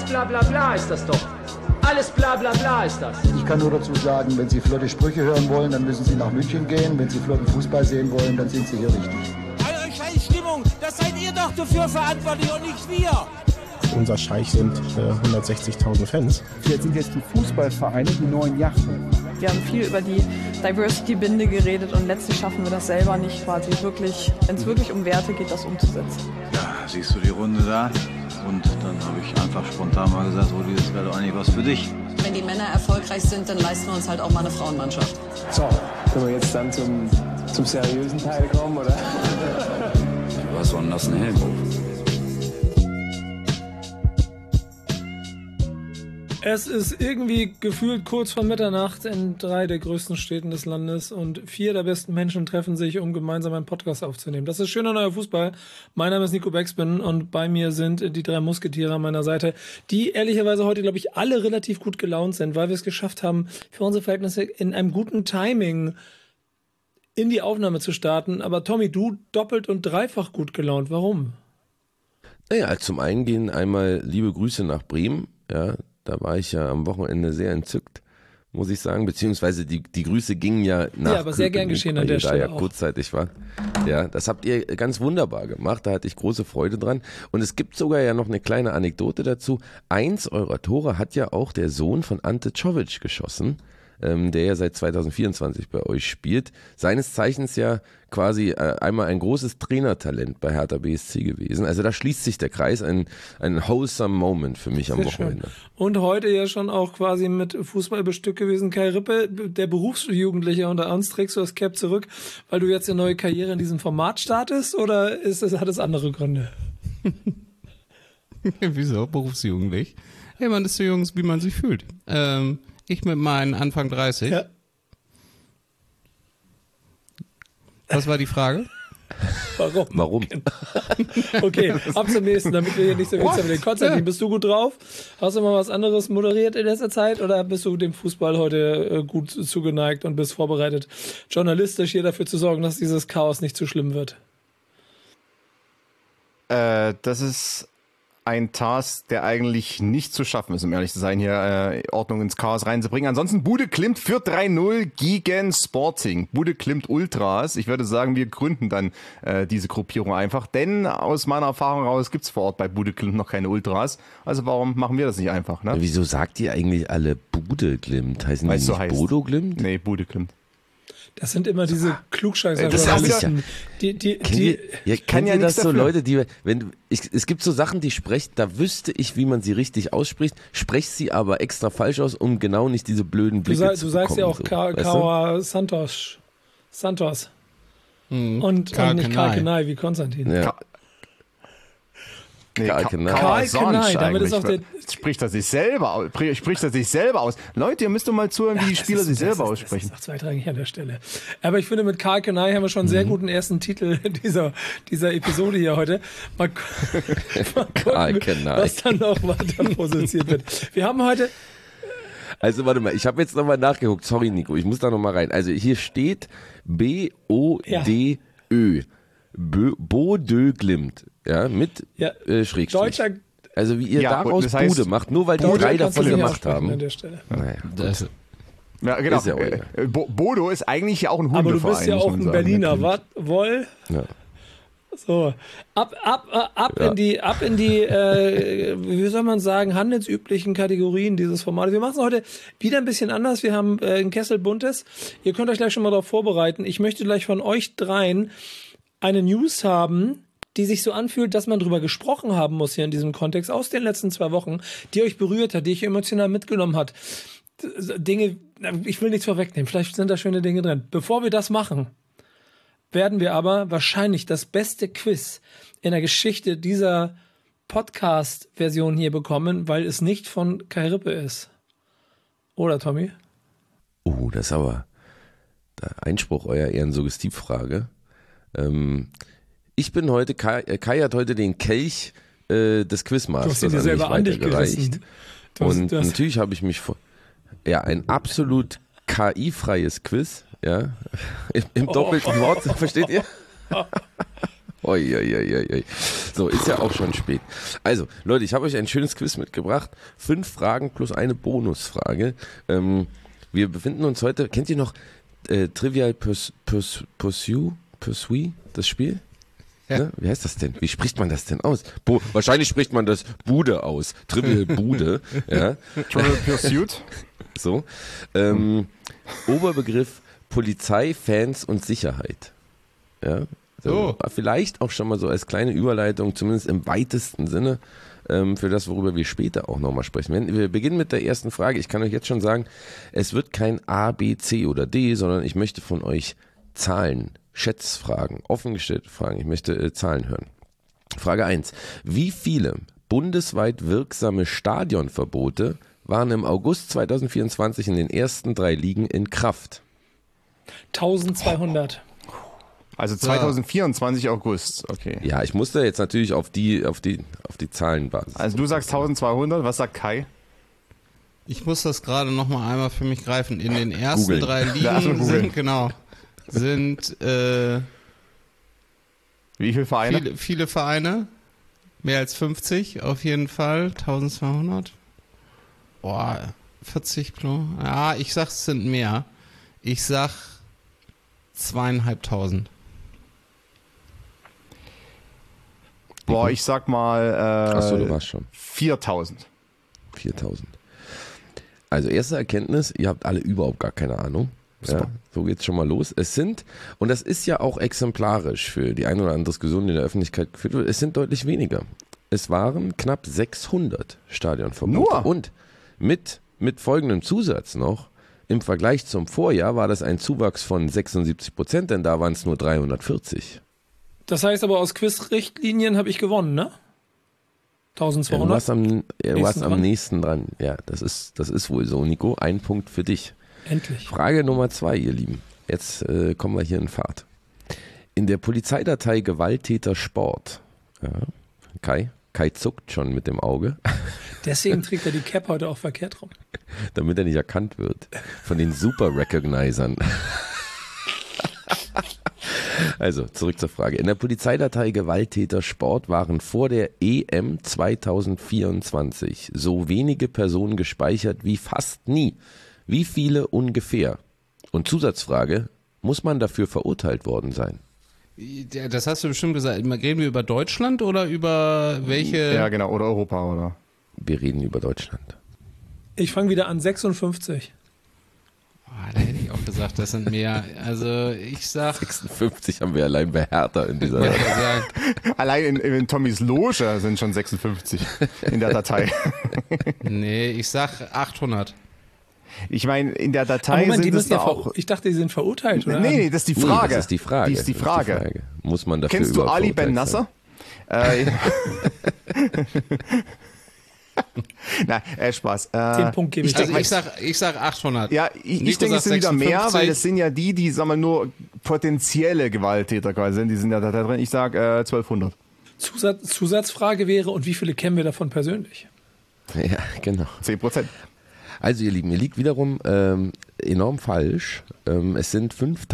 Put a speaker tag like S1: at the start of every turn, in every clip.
S1: bla bla bla ist das doch. Alles bla bla bla ist das.
S2: Ich kann nur dazu sagen, wenn Sie flotte Sprüche hören wollen, dann müssen Sie nach München gehen. Wenn Sie flotten Fußball sehen wollen, dann sind Sie hier richtig.
S3: Eure Scheißstimmung, das seid ihr doch dafür verantwortlich und nicht wir.
S4: Unser Scheich sind 160.000 Fans.
S5: Jetzt sind die Fußballvereine die neuen Yachten.
S6: Wir haben viel über die Diversity-Binde geredet und letztlich schaffen wir das selber nicht quasi wirklich, wenn es wirklich um Werte geht, das umzusetzen.
S7: Ja, siehst du die Runde da? Und dann habe ich einfach spontan mal gesagt, Rudi, das wäre doch eigentlich was für dich.
S8: Wenn die Männer erfolgreich sind, dann leisten wir uns halt auch mal eine Frauenmannschaft.
S9: So, können wir jetzt dann zum seriösen Teil kommen, oder?
S7: Was soll denn das ein Helm?
S10: Es ist irgendwie gefühlt kurz vor Mitternacht in 3 der größten Städten des Landes und 4 der besten Menschen treffen sich, um gemeinsam einen Podcast aufzunehmen. Das ist schöner neuer Fußball. Mein Name ist Nico Beckspin und bei mir sind die 3 Musketiere an meiner Seite, die ehrlicherweise heute, glaube ich, alle relativ gut gelaunt sind, weil wir es geschafft haben, für unsere Verhältnisse in einem guten Timing in die Aufnahme zu starten. Aber Tommy, du doppelt und dreifach gut gelaunt. Warum?
S11: Naja, zum einen gehen einmal liebe Grüße nach Bremen, ja. Da war ich ja am Wochenende sehr entzückt, muss ich sagen. Beziehungsweise die Grüße gingen ja nach. Ja,
S10: aber sehr gern geschehen an der Stelle.
S11: Da ja kurzzeitig war. Ja, das habt ihr ganz wunderbar gemacht. Da hatte ich große Freude dran. Und es gibt sogar ja noch eine kleine Anekdote dazu. 1 eurer Tore hat ja auch der Sohn von Ante Czovic geschossen, der ja seit 2024 bei euch spielt. Seines Zeichens ja quasi einmal ein großes Trainertalent bei Hertha BSC gewesen. Also da schließt sich der Kreis, ein wholesome Moment für mich am Wochenende.
S10: Schön. Und heute ja schon auch quasi mit Fußball bestückt gewesen. Kai Rippe, der Berufsjugendliche unter uns, trägst du das Cap zurück, weil du jetzt eine neue Karriere in diesem Format startest oder hat es andere Gründe?
S12: Wieso? Berufsjugendlich? Ja, man ist so jung, wie man sich fühlt. Ich mit meinen Anfang 30. Ja. Was war die Frage?
S11: Warum?
S10: Okay, ab zum nächsten, damit wir hier nicht so viel mit den Konstantin. Bist du gut drauf? Hast du mal was anderes moderiert in letzter Zeit oder bist du dem Fußball heute gut zugeneigt und bist vorbereitet, journalistisch hier dafür zu sorgen, dass dieses Chaos nicht zu schlimm wird?
S13: Das ist ein Task, der eigentlich nicht zu schaffen ist, um ehrlich zu sein, hier Ordnung ins Chaos reinzubringen. Ansonsten Bude Klimt führt 3-0 gegen Sporting. Bude Klimt Ultras. Ich würde sagen, wir gründen dann diese Gruppierung einfach, denn aus meiner Erfahrung heraus gibt es vor Ort bei Bude Klimt noch keine Ultras. Also warum machen wir das nicht einfach? Ne?
S11: Wieso sagt ihr eigentlich alle Bude Klimt? Heißen die nicht
S13: so heißt.
S11: Bodo Klimt?
S13: Nee, Bude Klimt.
S10: Das sind immer diese Klugscheißer.
S11: Kennt ihr das so, Leute, es gibt so Sachen, die sprechen, da wüsste ich, wie man sie richtig ausspricht, sprech sie aber extra falsch aus, um genau nicht diese blöden Blicke zu bekommen. Du sagst ja auch
S10: Kawa Santos. Und nicht Karl Kenai wie Konstantin.
S11: Ja.
S13: Karl Kenai, damit ist auch der... Spricht er sich selber aus. Leute, ihr müsst doch mal zuhören, wie die Spieler sich selber aussprechen.
S10: Das ist zweitrangig an der Stelle. Aber ich finde, mit Karl Kenai haben wir schon einen sehr guten ersten Titel dieser Episode hier heute. Mal gucken, was dann noch weiter produziert wird. Wir haben heute...
S11: Also warte mal, ich habe jetzt nochmal nachgeguckt. Sorry, Nico, ich muss da nochmal rein. Also hier steht B-O-D-Ö. Bodö Glimt. Ja, mit Schrägstrich.
S10: Deutscher,
S11: also wie ihr daraus das heißt, Bude macht, nur weil die 3 davon gemacht haben.
S10: An der Stelle.
S11: Naja,
S13: ja, genau. Ist ja Bodo ist eigentlich ja auch ein Hundeverein.
S10: Aber du bist ja auch ein Berliner, Woll.
S11: Ja.
S10: So, ab in die, wie soll man sagen, handelsüblichen Kategorien dieses Formats. Wir machen es heute wieder ein bisschen anders. Wir haben einen Kessel Buntes. Ihr könnt euch gleich schon mal darauf vorbereiten. Ich möchte gleich von euch dreien eine News haben, die sich so anfühlt, dass man drüber gesprochen haben muss hier in diesem Kontext aus den letzten 2 Wochen, die euch berührt hat, die euch emotional mitgenommen hat. Dinge, ich will nichts vorwegnehmen, vielleicht sind da schöne Dinge drin. Bevor wir das machen, werden wir aber wahrscheinlich das beste Quiz in der Geschichte dieser Podcast-Version hier bekommen, weil es nicht von Kai Rippe ist. Oder, Tommy?
S11: Oh, das ist aber der Einspruch eurer Ehrensuggestivfrage. Ich bin heute, Kai hat heute den Kelch des Quizmasters.
S10: Du hast ihn dir selber an dich gerissen.
S11: Und natürlich habe ich mich ein absolut KI-freies Quiz, ja, im doppelten Wort, versteht ihr? Oi. So, ist ja auch schon spät. Also, Leute, ich habe euch ein schönes Quiz mitgebracht. 5 Fragen plus eine Bonusfrage. Wir befinden uns heute, kennt ihr noch Trivial Pursuit, das Spiel? Ja. Ne? Wie heißt das denn? Wie spricht man das denn aus? Wahrscheinlich spricht man das Bude aus. Trivial Bude. Ja.
S13: Trivial Pursuit.
S11: So. Oberbegriff Polizei, Fans und Sicherheit. Ja. So. Vielleicht auch schon mal so als kleine Überleitung, zumindest im weitesten Sinne, für das, worüber wir später auch nochmal sprechen. Wir beginnen mit der ersten Frage. Ich kann euch jetzt schon sagen, es wird kein A, B, C oder D, sondern ich möchte von euch Zahlen, Schätzfragen, offen gestellte Fragen. Ich möchte Zahlen hören. Frage 1. Wie viele bundesweit wirksame Stadionverbote waren im August 2024 in den ersten 3 Ligen in Kraft?
S10: 1200.
S13: Also 2024 August, okay.
S11: Ja, ich musste jetzt natürlich auf die Zahlenbasis.
S13: Also du sagst 1200, was sagt Kai?
S12: Ich muss das gerade nochmal einmal für mich greifen. In den ersten
S11: Googlen.
S12: 3 Ligen sind
S13: wie viele Vereine?
S12: Viele Vereine. Mehr als 50 auf jeden Fall. 1200. Boah, 40 plus. Ja, ich sag, es sind mehr. Ich sag 2500.
S13: Boah, ich sag mal
S11: Achso, du warst schon.
S13: 4000.
S11: 4000. Also erste Erkenntnis, ihr habt alle überhaupt gar keine Ahnung. Ja, so geht's schon mal los. Es sind, und das ist ja auch exemplarisch für die eine oder andere Diskussion, die in der Öffentlichkeit geführt wird, es sind deutlich weniger. Es waren knapp 600 Stadionverbote.
S13: Nur?
S11: Und mit folgendem Zusatz noch, im Vergleich zum Vorjahr war das ein Zuwachs von 76%, denn da waren es nur 340.
S10: Das heißt aber, aus Quizrichtlinien habe ich gewonnen, ne? 1200.
S11: Du warst am nächsten dran. Ja, das ist wohl so, Nico. Ein Punkt für dich.
S10: Endlich.
S11: Frage Nummer 2, ihr Lieben. Jetzt kommen wir hier in Fahrt. In der Polizeidatei Gewalttäter Sport. Ja, Kai zuckt schon mit dem Auge.
S10: Deswegen trägt er die Cap heute auch verkehrt rum.
S11: Damit er nicht erkannt wird von den Super-Recognizern. Also, zurück zur Frage. In der Polizeidatei Gewalttäter Sport waren vor der EM 2024 so wenige Personen gespeichert wie fast nie. Wie viele ungefähr? Und Zusatzfrage, muss man dafür verurteilt worden sein?
S12: Das hast du bestimmt gesagt. Reden wir über Deutschland oder über welche?
S13: Ja, genau, oder Europa, oder?
S11: Wir reden über Deutschland.
S10: Ich fange wieder an, 56.
S12: Da hätte ich auch gesagt, das sind mehr. Also ich sag
S11: 56 haben wir allein bei Hertha in dieser
S13: Allein in Tommys Loge sind schon 56 in der Datei.
S12: Nee, ich sag 800.
S13: Ich meine, in der Datei
S10: Moment,
S13: sind es auch...
S10: Ich dachte, die sind verurteilt, oder?
S13: Nee, das ist die Frage.
S11: Das ist die Frage.
S13: Die ist die Frage.
S11: Muss man dafür
S13: Kennst du Ali Ben Nasser? Nein, Spaß.
S10: 10 Punkt gebe ich.
S12: Also ich sag 800.
S13: Ja, ich denke, es sind wieder mehr, weil es sind ja die, sagen wir nur, potenzielle Gewalttäter quasi sind, die sind ja da drin. Ich sag 1200.
S10: Zusatzfrage wäre, und wie viele kennen wir davon persönlich?
S11: Ja, genau.
S13: 10%.
S11: Also ihr Lieben, ihr liegt wiederum enorm falsch. Es sind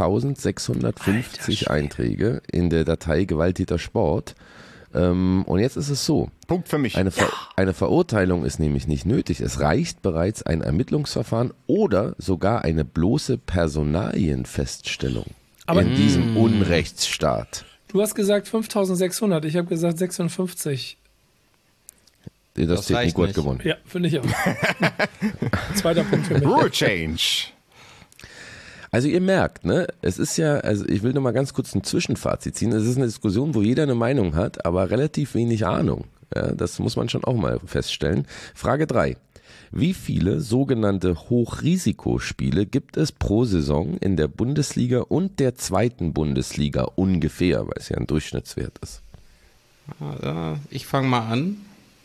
S11: 5650 Einträge in der Datei Gewalttäter Sport. Und jetzt ist es so.
S13: Punkt für mich.
S11: Eine Verurteilung ist nämlich nicht nötig. Es reicht bereits ein Ermittlungsverfahren oder sogar eine bloße Personalienfeststellung in diesem Unrechtsstaat.
S10: Du hast gesagt 5600, ich habe gesagt 56.
S11: Das zählt, Nico hat gewonnen.
S10: Ja, finde ich auch. Zweiter Punkt für mich.
S13: Rule change.
S11: Also ihr merkt, ne, es ist ja, also ich will noch mal ganz kurz ein Zwischenfazit ziehen. Es ist eine Diskussion, wo jeder eine Meinung hat, aber relativ wenig Ahnung. Ja, das muss man schon auch mal feststellen. Frage 3. Wie viele sogenannte Hochrisikospiele gibt es pro Saison in der Bundesliga und der zweiten Bundesliga ungefähr, weil es ja ein Durchschnittswert ist?
S12: Ich fange mal an.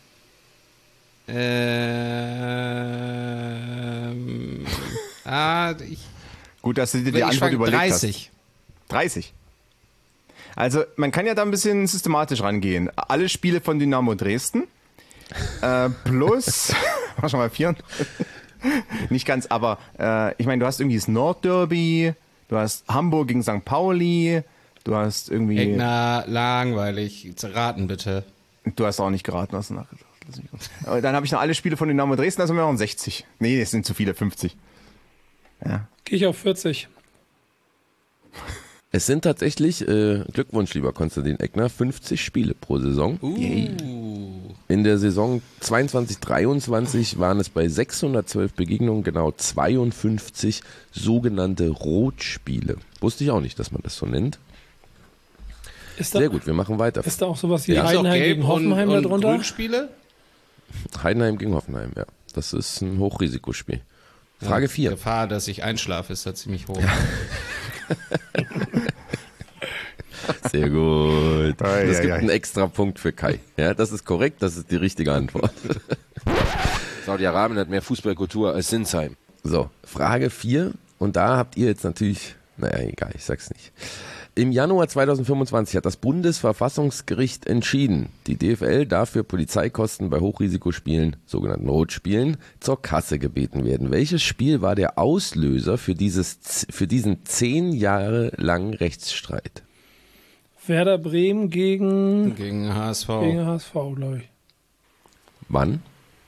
S13: Gut, dass du dir die Antwort überlegt
S12: 30.
S13: hast. 30. Also man kann ja da ein bisschen systematisch rangehen. Alle Spiele von Dynamo Dresden plus, mach schon mal 4. Nicht ganz, aber ich meine, du hast irgendwie das Nordderby, du hast Hamburg gegen St. Pauli, Du hast irgendwie...
S12: Egner, langweilig. Raten bitte.
S13: Du hast auch nicht geraten, hast du nachgedacht. Aber dann habe ich noch alle Spiele von Dynamo Dresden, also sind wir noch 60. Nee, das sind zu viele, 50. Ja.
S10: Gehe ich auf 40.
S11: Es sind tatsächlich, Glückwunsch lieber Konstantin Egner, 50 Spiele pro Saison. In der Saison 22/23 waren es bei 612 Begegnungen genau 52 sogenannte Rotspiele. Wusste ich auch nicht, dass man das so nennt. Sehr gut, wir machen weiter.
S10: Ist da auch sowas wie Heidenheim gegen Hoffenheim da drunter?
S12: Grünspiele?
S11: Heidenheim gegen Hoffenheim, ja. Das ist ein Hochrisikospiel. Frage 4.
S12: Die Gefahr, dass ich einschlafe, ist da ziemlich hoch.
S11: Sehr gut. Es gibt einen extra Punkt für Kai. Ja, das ist korrekt, das ist die richtige Antwort.
S14: Saudi-Arabien hat mehr Fußballkultur als Sinsheim.
S11: So, Frage 4. Und da habt ihr jetzt natürlich, naja, egal, ich sag's nicht. Im Januar 2025 hat das Bundesverfassungsgericht entschieden, die DFL darf für Polizeikosten bei Hochrisikospielen, sogenannten Rotspielen, zur Kasse gebeten werden. Welches Spiel war der Auslöser für diesen 10 Jahre langen Rechtsstreit?
S10: Werder Bremen
S12: gegen HSV.
S10: Gegen HSV, glaube ich.
S11: Wann?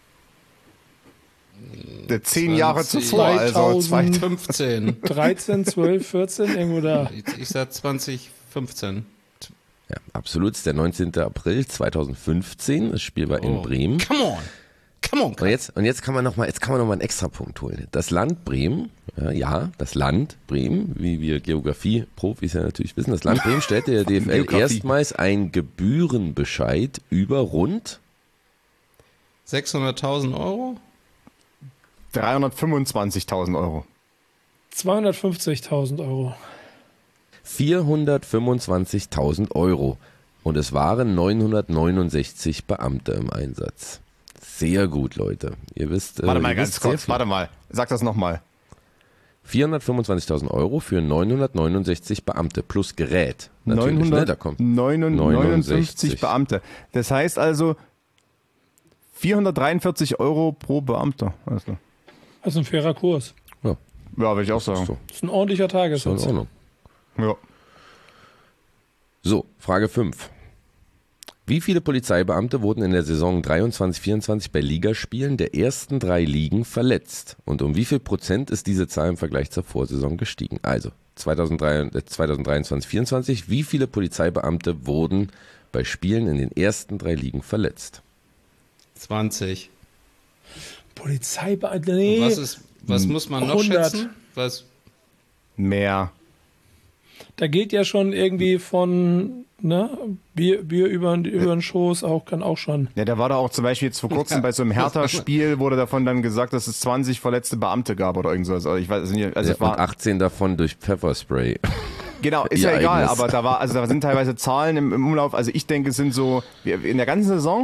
S13: Der 10 Jahre zuvor, also
S12: 2015.
S10: 13, 12, 14, irgendwo da.
S12: Ich sag 2015.
S11: Ja, absolut. Es ist der 19. April 2015. Das Spiel war in Bremen.
S12: Come on.
S11: Und jetzt kann man noch mal einen Extrapunkt holen. Das Land Bremen, das Land Bremen, wie wir Geografie-Profis ja natürlich wissen, das Land Bremen stellte der DFL erstmals einen Gebührenbescheid über rund
S12: 600.000 Euro?
S13: 325.000 Euro.
S10: 250.000 Euro.
S11: 425.000 Euro. Und es waren 969 Beamte im Einsatz. Sehr gut, Leute. Ihr wisst.
S13: Warte mal ganz kurz, Sag das nochmal.
S11: 425.000 Euro für 969 Beamte plus Gerät. Natürlich,
S13: 959 Beamte. Das heißt also 443 Euro pro Beamter.
S10: Also ein fairer Kurs.
S11: Ja,
S13: würde ich auch sagen.
S10: Das ist ein ordentlicher Tagessatz.
S11: In Ordnung.
S13: Ja.
S11: So, Frage 5. Wie viele Polizeibeamte wurden in der Saison 23/24 bei Ligaspielen der ersten 3 Ligen verletzt? Und um wie viel Prozent ist diese Zahl im Vergleich zur Vorsaison gestiegen? Also 2023/24, wie viele Polizeibeamte wurden bei Spielen in den ersten 3 Ligen verletzt?
S12: 20.
S10: Polizeibeamte, nee.
S12: Was muss man noch
S10: 100.
S12: schätzen? Was?
S13: Mehr.
S10: Da geht ja schon irgendwie von Bier über den Schoß kann auch schon.
S13: Ja, da war da auch zum Beispiel jetzt vor kurzem bei so einem Hertha-Spiel wurde davon dann gesagt, dass es 20 verletzte Beamte gab oder irgend sowas. Also ich weiß nicht,
S11: und 18 davon durch Pfefferspray.
S13: Genau, ist ja egal, aber da sind teilweise Zahlen im Umlauf. Also ich denke, es sind so in der ganzen Saison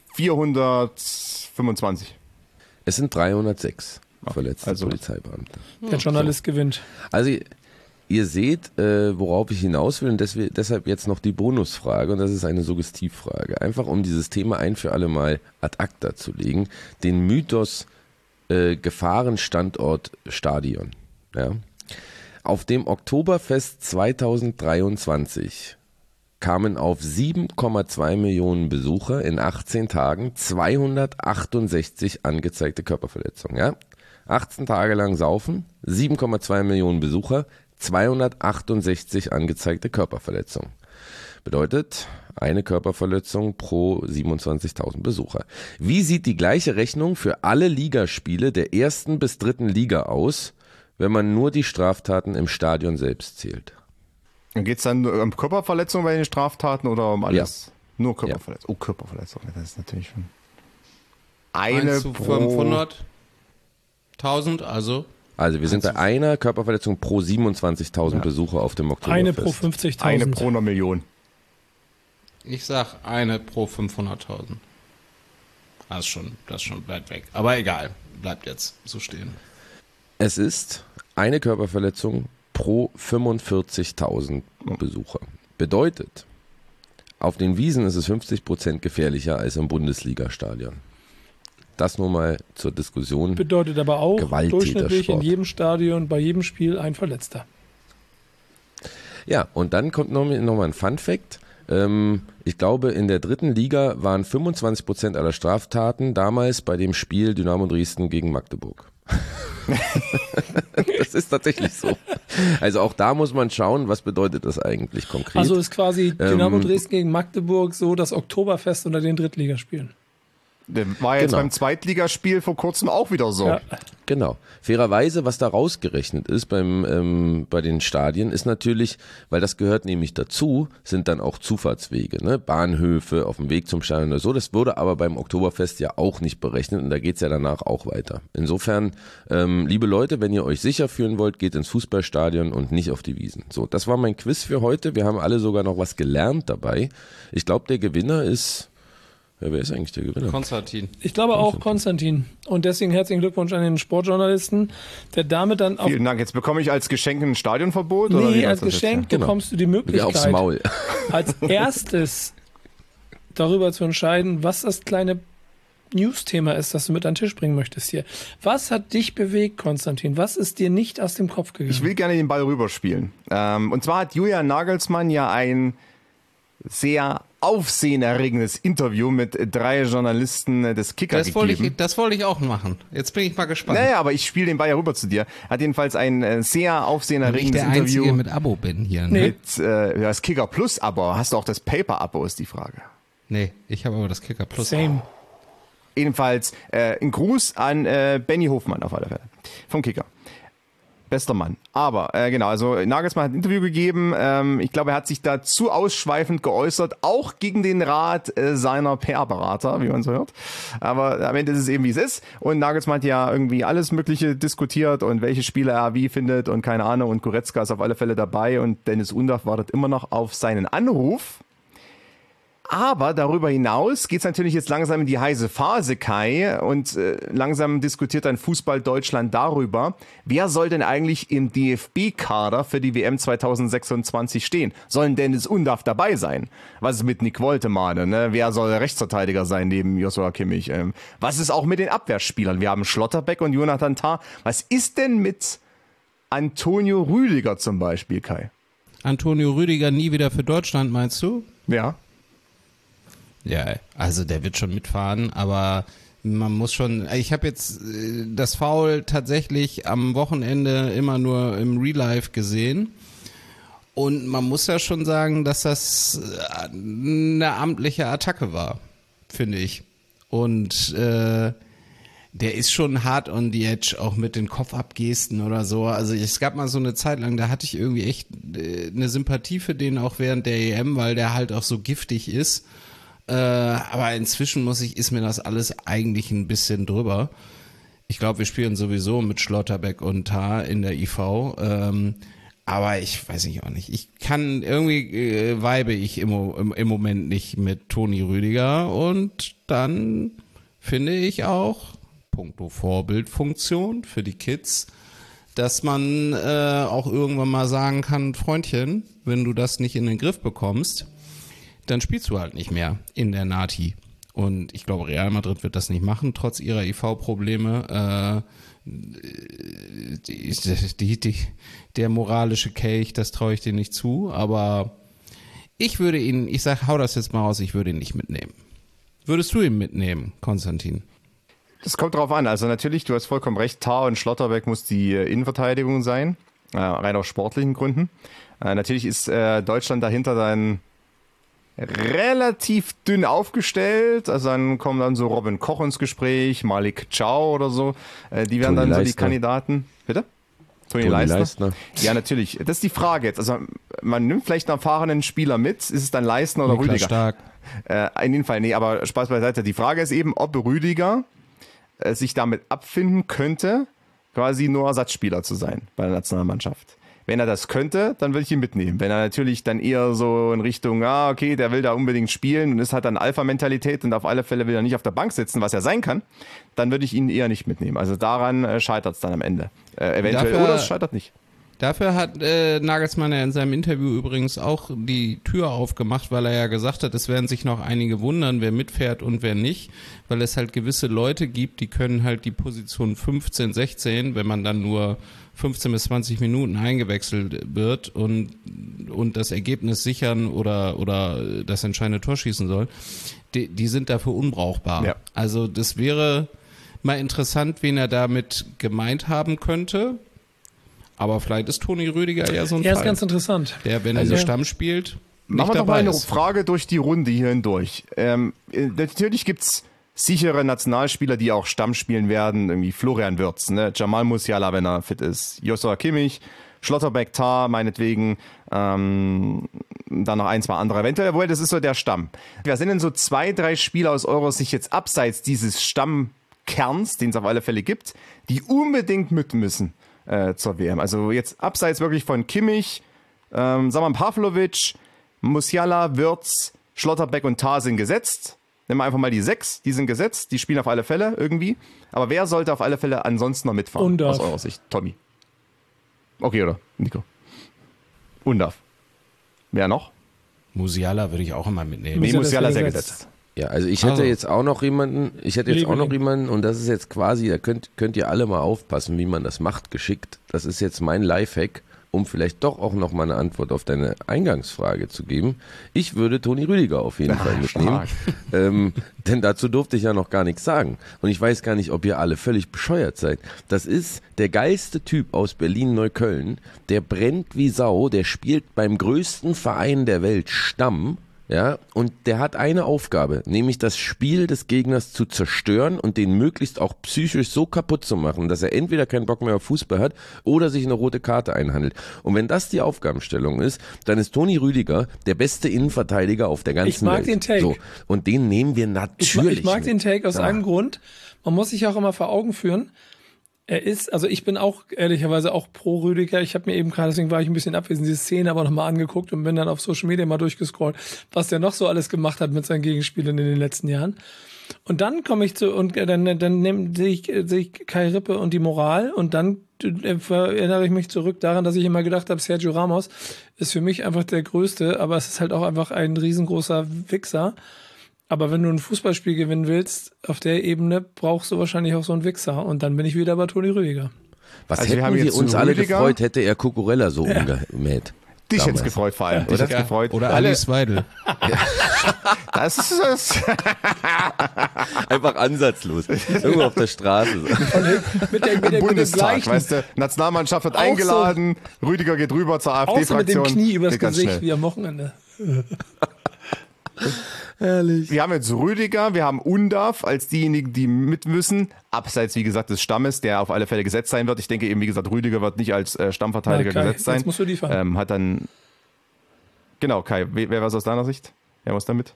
S13: 425.
S11: Es sind 306 verletzte Polizeibeamte.
S10: Der Journalist gewinnt.
S11: Also ihr seht, worauf ich hinaus will und deshalb jetzt noch die Bonusfrage und das ist eine Suggestivfrage. Einfach um dieses Thema ein für alle Mal ad acta zu legen. Den Mythos Gefahrenstandort Stadion. Ja. Auf dem Oktoberfest 2023 kamen auf 7,2 Millionen Besucher in 18 Tagen 268 angezeigte Körperverletzungen. Ja? 18 Tage lang saufen, 7,2 Millionen Besucher, 268 angezeigte Körperverletzungen. Bedeutet eine Körperverletzung pro 27.000 Besucher. Wie sieht die gleiche Rechnung für alle Ligaspiele der 1. bis 3. Liga aus, wenn man nur die Straftaten im Stadion selbst zählt?
S13: Geht es dann um Körperverletzung bei den Straftaten oder um alles?
S11: Ja.
S13: Nur Körperverletzung. Ja. Oh, Körperverletzung, das ist natürlich schon.
S12: 1 zu 500.000, also?
S11: Also wir sind bei einer Körperverletzung pro 27.000 Besucher auf dem Oktoberfest.
S10: Eine pro 50.000.
S13: Eine pro 1 Million.
S12: Ich sag eine pro 500.000. Das ist schon weit weg. Aber egal, bleibt jetzt so stehen.
S11: Es ist eine Körperverletzung pro 45.000 Besucher. Bedeutet, auf den Wiesen ist es 50% gefährlicher als im Bundesliga-Stadion. Das nur mal zur Diskussion.
S10: Bedeutet aber auch durchschnittlich in jedem Stadion, bei jedem Spiel ein Verletzter.
S11: Ja, und dann kommt noch mal ein Fun-Fact. Ich glaube, in der 3. Liga waren 25% aller Straftaten damals bei dem Spiel Dynamo Dresden gegen Magdeburg. Das ist tatsächlich so. Also auch da muss man schauen, was bedeutet das eigentlich konkret.
S10: Also ist quasi Dynamo Dresden gegen Magdeburg so das Oktoberfest unter den Drittligaspielen.
S13: War jetzt beim Zweitligaspiel vor kurzem auch wieder so.
S10: Ja.
S11: Genau. Fairerweise, was da rausgerechnet ist bei den Stadien, ist natürlich, weil das gehört nämlich dazu, sind dann auch Zufahrtswege, ne? Bahnhöfe auf dem Weg zum Stadion oder so. Das wurde aber beim Oktoberfest ja auch nicht berechnet und da geht's ja danach auch weiter. Insofern, liebe Leute, wenn ihr euch sicher fühlen wollt, geht ins Fußballstadion und nicht auf die Wiesen. So, das war mein Quiz für heute. Wir haben alle sogar noch was gelernt dabei. Ich glaube, der Gewinner ist... Ja, wer ist eigentlich der Gewinner?
S12: Konstantin.
S10: Ich glaube auch Konstantin. Und deswegen herzlichen Glückwunsch an den Sportjournalisten, der damit dann auch...
S13: Vielen Dank. Jetzt bekomme ich als Geschenk ein Stadionverbot?
S10: Nee,
S13: oder wie
S10: als Geschenk bekommst du die Möglichkeit,
S11: aufs Maul.
S10: als erstes darüber zu entscheiden, was das kleine News-Thema ist, das du mit an den Tisch bringen möchtest hier. Was hat dich bewegt, Konstantin? Was ist dir nicht aus dem Kopf gegangen?
S13: Ich will gerne den Ball rüberspielen. Und zwar hat Julian Nagelsmann ja ein sehr aufsehenerregendes Interview mit 3 Journalisten des Kicker gegeben.
S12: Das wollte ich auch machen. Jetzt bin ich mal gespannt.
S13: Naja, aber ich spiele den Ball ja rüber zu dir. Hat jedenfalls ein sehr aufsehenerregendes
S12: Interview. Ich der
S13: Interview.
S12: Einzige mit Abo bin hier. Ne?
S13: Mit das Kicker Plus Abo. Hast du auch das Paper Abo, ist die Frage.
S12: Nee, ich habe aber das Kicker Plus.
S10: Same.
S13: Jedenfalls ein Gruß an Benny Hofmann auf alle Fälle. Vom Kicker. Bester Mann. Aber genau, also Nagelsmann hat ein Interview gegeben. Ich glaube, er hat sich da zu ausschweifend geäußert, auch gegen den Rat seiner PR-Berater, wie man so hört. Aber am Ende ist es eben, wie es ist. Und Nagelsmann hat ja irgendwie alles Mögliche diskutiert und welche Spieler er wie findet und keine Ahnung. Und Goretzka ist auf alle Fälle dabei und Dennis Undaff wartet immer noch auf seinen Anruf. Aber darüber hinaus geht's natürlich jetzt langsam in die heiße Phase, Kai, und langsam diskutiert dann Fußball Deutschland darüber, wer soll denn eigentlich im DFB-Kader für die WM 2026 stehen? Sollen Dennis Undaff dabei sein? Was ist mit Nick Woltemade? Ne? Wer soll Rechtsverteidiger sein neben Joshua Kimmich? Was ist auch mit den Abwehrspielern? Wir haben Schlotterbeck und Jonathan Tah. Was ist denn mit Antonio Rüdiger zum Beispiel, Kai?
S12: Antonio Rüdiger nie wieder für Deutschland, meinst du?
S13: Ja.
S12: Ja, also der wird schon mitfahren, aber man muss schon, ich habe jetzt das Foul tatsächlich am Wochenende immer nur im Real Life gesehen und man muss ja schon sagen, dass das eine amtliche Attacke war, finde ich. Und der ist schon hart on the edge, auch mit den Kopfabgesten oder so. Also es gab mal so eine Zeit lang, da hatte ich irgendwie echt eine Sympathie für den auch während der EM, weil der halt auch so giftig ist. Aber inzwischen ist mir das alles eigentlich ein bisschen drüber. Ich glaube, wir spielen sowieso mit Schlotterbeck und Tah in der IV. Aber ich weiß nicht auch nicht. Ich kann irgendwie vibe ich im Moment nicht mit Toni Rüdiger und dann finde ich auch puncto Vorbildfunktion für die Kids, dass man auch irgendwann mal sagen kann, Freundchen, wenn du das nicht in den Griff bekommst, dann spielst du halt nicht mehr in der Nati. Und ich glaube, Real Madrid wird das nicht machen, trotz ihrer IV-Probleme. Der moralische Kelch, das traue ich dir nicht zu. Aber ich würde ihn, hau das jetzt mal raus, ich würde ihn nicht mitnehmen. Würdest du ihn mitnehmen, Konstantin?
S13: Das kommt drauf an. Also natürlich, du hast vollkommen recht, Tah und Schlotterbeck muss die Innenverteidigung sein. Rein aus sportlichen Gründen. Natürlich ist Deutschland dahinter dann relativ dünn aufgestellt, also dann kommen dann so Robin Koch ins Gespräch, Malik Chow oder so, die werden dann so die Kandidaten. Bitte? Toni Leistner? Ja, natürlich. Das ist die Frage jetzt. Also man nimmt vielleicht einen erfahrenen Spieler mit, ist es dann Leistner oder
S12: Niklas
S13: Rüdiger?
S12: Stark.
S13: In jedem Fall, nee, aber Spaß beiseite. Die Frage ist eben, ob Rüdiger sich damit abfinden könnte, quasi nur Ersatzspieler zu sein bei der Nationalmannschaft. Wenn er das könnte, dann würde ich ihn mitnehmen. Wenn er natürlich dann eher so in Richtung, okay, der will da unbedingt spielen und es hat dann Alpha-Mentalität und auf alle Fälle will er nicht auf der Bank sitzen, was er sein kann, dann würde ich ihn eher nicht mitnehmen. Also daran scheitert es dann am Ende. Eventuell, oder es scheitert nicht.
S12: Dafür hat Nagelsmann ja in seinem Interview übrigens auch die Tür aufgemacht, weil er ja gesagt hat, es werden sich noch einige wundern, wer mitfährt und wer nicht, weil es halt gewisse Leute gibt, die können halt die Position 15, 16, wenn man dann nur 15 bis 20 Minuten eingewechselt wird und das Ergebnis sichern oder das entscheidende Tor schießen soll, die sind dafür unbrauchbar. Ja. Also das wäre mal interessant, wen er damit gemeint haben könnte. Aber vielleicht ist Toni Rüdiger ja so ein Fall.
S10: Ja, ist ganz interessant.
S12: Der, wenn er so Stamm spielt,
S13: machen wir doch mal eine Frage durch die Runde hier hindurch. Natürlich gibt's sichere Nationalspieler, die auch Stamm spielen werden. Irgendwie Florian Wirtz, ne? Jamal Musiala, wenn er fit ist. Joshua Kimmich, Schlotterbeck, Tah, meinetwegen. Dann noch ein, zwei andere. Eventuell, das ist so der Stamm. Wer sind denn so 2, 3 Spieler aus eurer Sicht jetzt abseits dieses Stammkerns, den es auf alle Fälle gibt, die unbedingt mit müssen? Zur WM. Also jetzt abseits wirklich von Kimmich, sagen wir Pavlovic, Musiala, Wirtz, Schlotterbeck und Tah sind gesetzt. Nehmen wir einfach mal die 6, die sind gesetzt, die spielen auf alle Fälle irgendwie. Aber wer sollte auf alle Fälle ansonsten noch mitfahren?
S10: Undarf.
S13: Aus eurer Sicht? Tommy. Okay, oder? Nico. Undarf. Wer noch?
S12: Musiala würde ich auch immer mitnehmen.
S13: Nee, Musiala ist ja gesetzt.
S11: Ja, also ich hätte jetzt auch noch jemanden, und das ist jetzt quasi, da könnt ihr alle mal aufpassen, wie man das macht, geschickt. Das ist jetzt mein Lifehack, um vielleicht doch auch noch mal eine Antwort auf deine Eingangsfrage zu geben. Ich würde Toni Rüdiger auf jeden Fall mitnehmen, denn dazu durfte ich ja noch gar nichts sagen. Und ich weiß gar nicht, ob ihr alle völlig bescheuert seid. Das ist der geilste Typ aus Berlin-Neukölln, der brennt wie Sau, der spielt beim größten Verein der Welt Stamm. Ja, und der hat eine Aufgabe, nämlich das Spiel des Gegners zu zerstören und den möglichst auch psychisch so kaputt zu machen, dass er entweder keinen Bock mehr auf Fußball hat oder sich eine rote Karte einhandelt. Und wenn das die Aufgabenstellung ist, dann ist Toni Rüdiger der beste Innenverteidiger auf der ganzen Welt.
S10: Ich mag den Take.
S11: So, und den nehmen wir natürlich.
S10: Ich mag den Take aus einem Grund. Man muss sich auch immer vor Augen führen, ich bin auch ehrlicherweise auch pro Rüdiger. Ich habe mir eben gerade, deswegen war ich ein bisschen abwesend, diese Szene aber nochmal angeguckt und bin dann auf Social Media mal durchgescrollt, was der noch so alles gemacht hat mit seinen Gegenspielern in den letzten Jahren. Und dann komme ich dann sehe ich Kai Rippe und die Moral und dann erinnere ich mich zurück daran, dass ich immer gedacht habe, Sergio Ramos ist für mich einfach der Größte, aber es ist halt auch einfach ein riesengroßer Wichser. Aber wenn du ein Fußballspiel gewinnen willst, auf der Ebene brauchst du wahrscheinlich auch so einen Wichser. Und dann bin ich wieder bei Toni Rüdiger.
S11: Was also hätten wir uns alle gefreut, hätte er Cucurella so umgemäht.
S13: Dich hätte es gefreut vor allem.
S12: Dich gefreut. Oder Alice Weidel.
S13: Das ist es.
S11: Einfach ansatzlos. Irgendwo auf der Straße.
S10: mit der
S13: Bundestag, weißt du, Nationalmannschaft wird eingeladen, so, Rüdiger geht rüber zur AfD-Fraktion.
S10: Auch so mit dem Knie übers Gesicht wie am Wochenende.
S11: Herrlich.
S13: Wir haben jetzt Rüdiger, wir haben Undarf als diejenigen, die mit müssen. Abseits, wie gesagt, des Stammes, der auf alle Fälle gesetzt sein wird. Ich denke eben, wie gesagt, Rüdiger wird nicht als Stammverteidiger gesetzt sein.
S10: Jetzt musst du liefern.
S13: Hat dann, genau, Kai, wer war es aus deiner Sicht? Wer muss damit?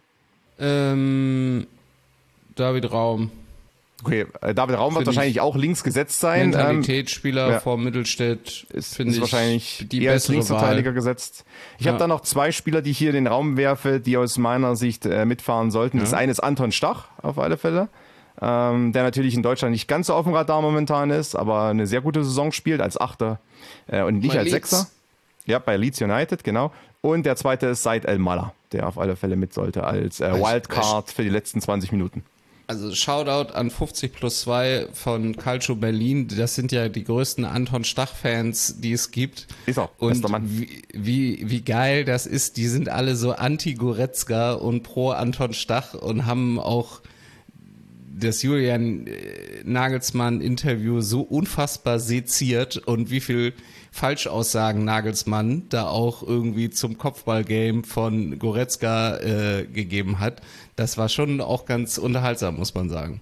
S12: David Raum.
S13: Okay, David Raum wird wahrscheinlich auch links gesetzt sein.
S12: Mentalitätsspieler vor Mittelstädt
S13: ist
S12: ich
S13: wahrscheinlich
S12: die
S13: eher als
S12: bessere
S13: Linksverteidiger
S12: Wahl.
S13: Gesetzt. Ich habe da noch 2 Spieler, die ich hier in den Raum werfe, die aus meiner Sicht mitfahren sollten. Das eine ist Anton Stach, auf alle Fälle. Der natürlich in Deutschland nicht ganz so auf dem Radar momentan ist, aber eine sehr gute Saison spielt als Achter und nicht als Sechser. Ja, bei Leeds United, genau. Und der zweite ist Said El-Mallah, der auf alle Fälle mit sollte als Wildcard für die letzten 20 Minuten.
S12: Also Shoutout an 50+2 von Calcio Berlin. Das sind ja die größten Anton Stach-Fans, die es gibt.
S13: Ist auch,
S12: und wie geil das ist. Die sind alle so anti-Goretzka und pro Anton Stach und haben auch das Julian Nagelsmann-Interview so unfassbar seziert und wie viel Falschaussagen Nagelsmann da auch irgendwie zum Kopfballgame von Goretzka gegeben hat. Das war schon auch ganz unterhaltsam, muss man sagen.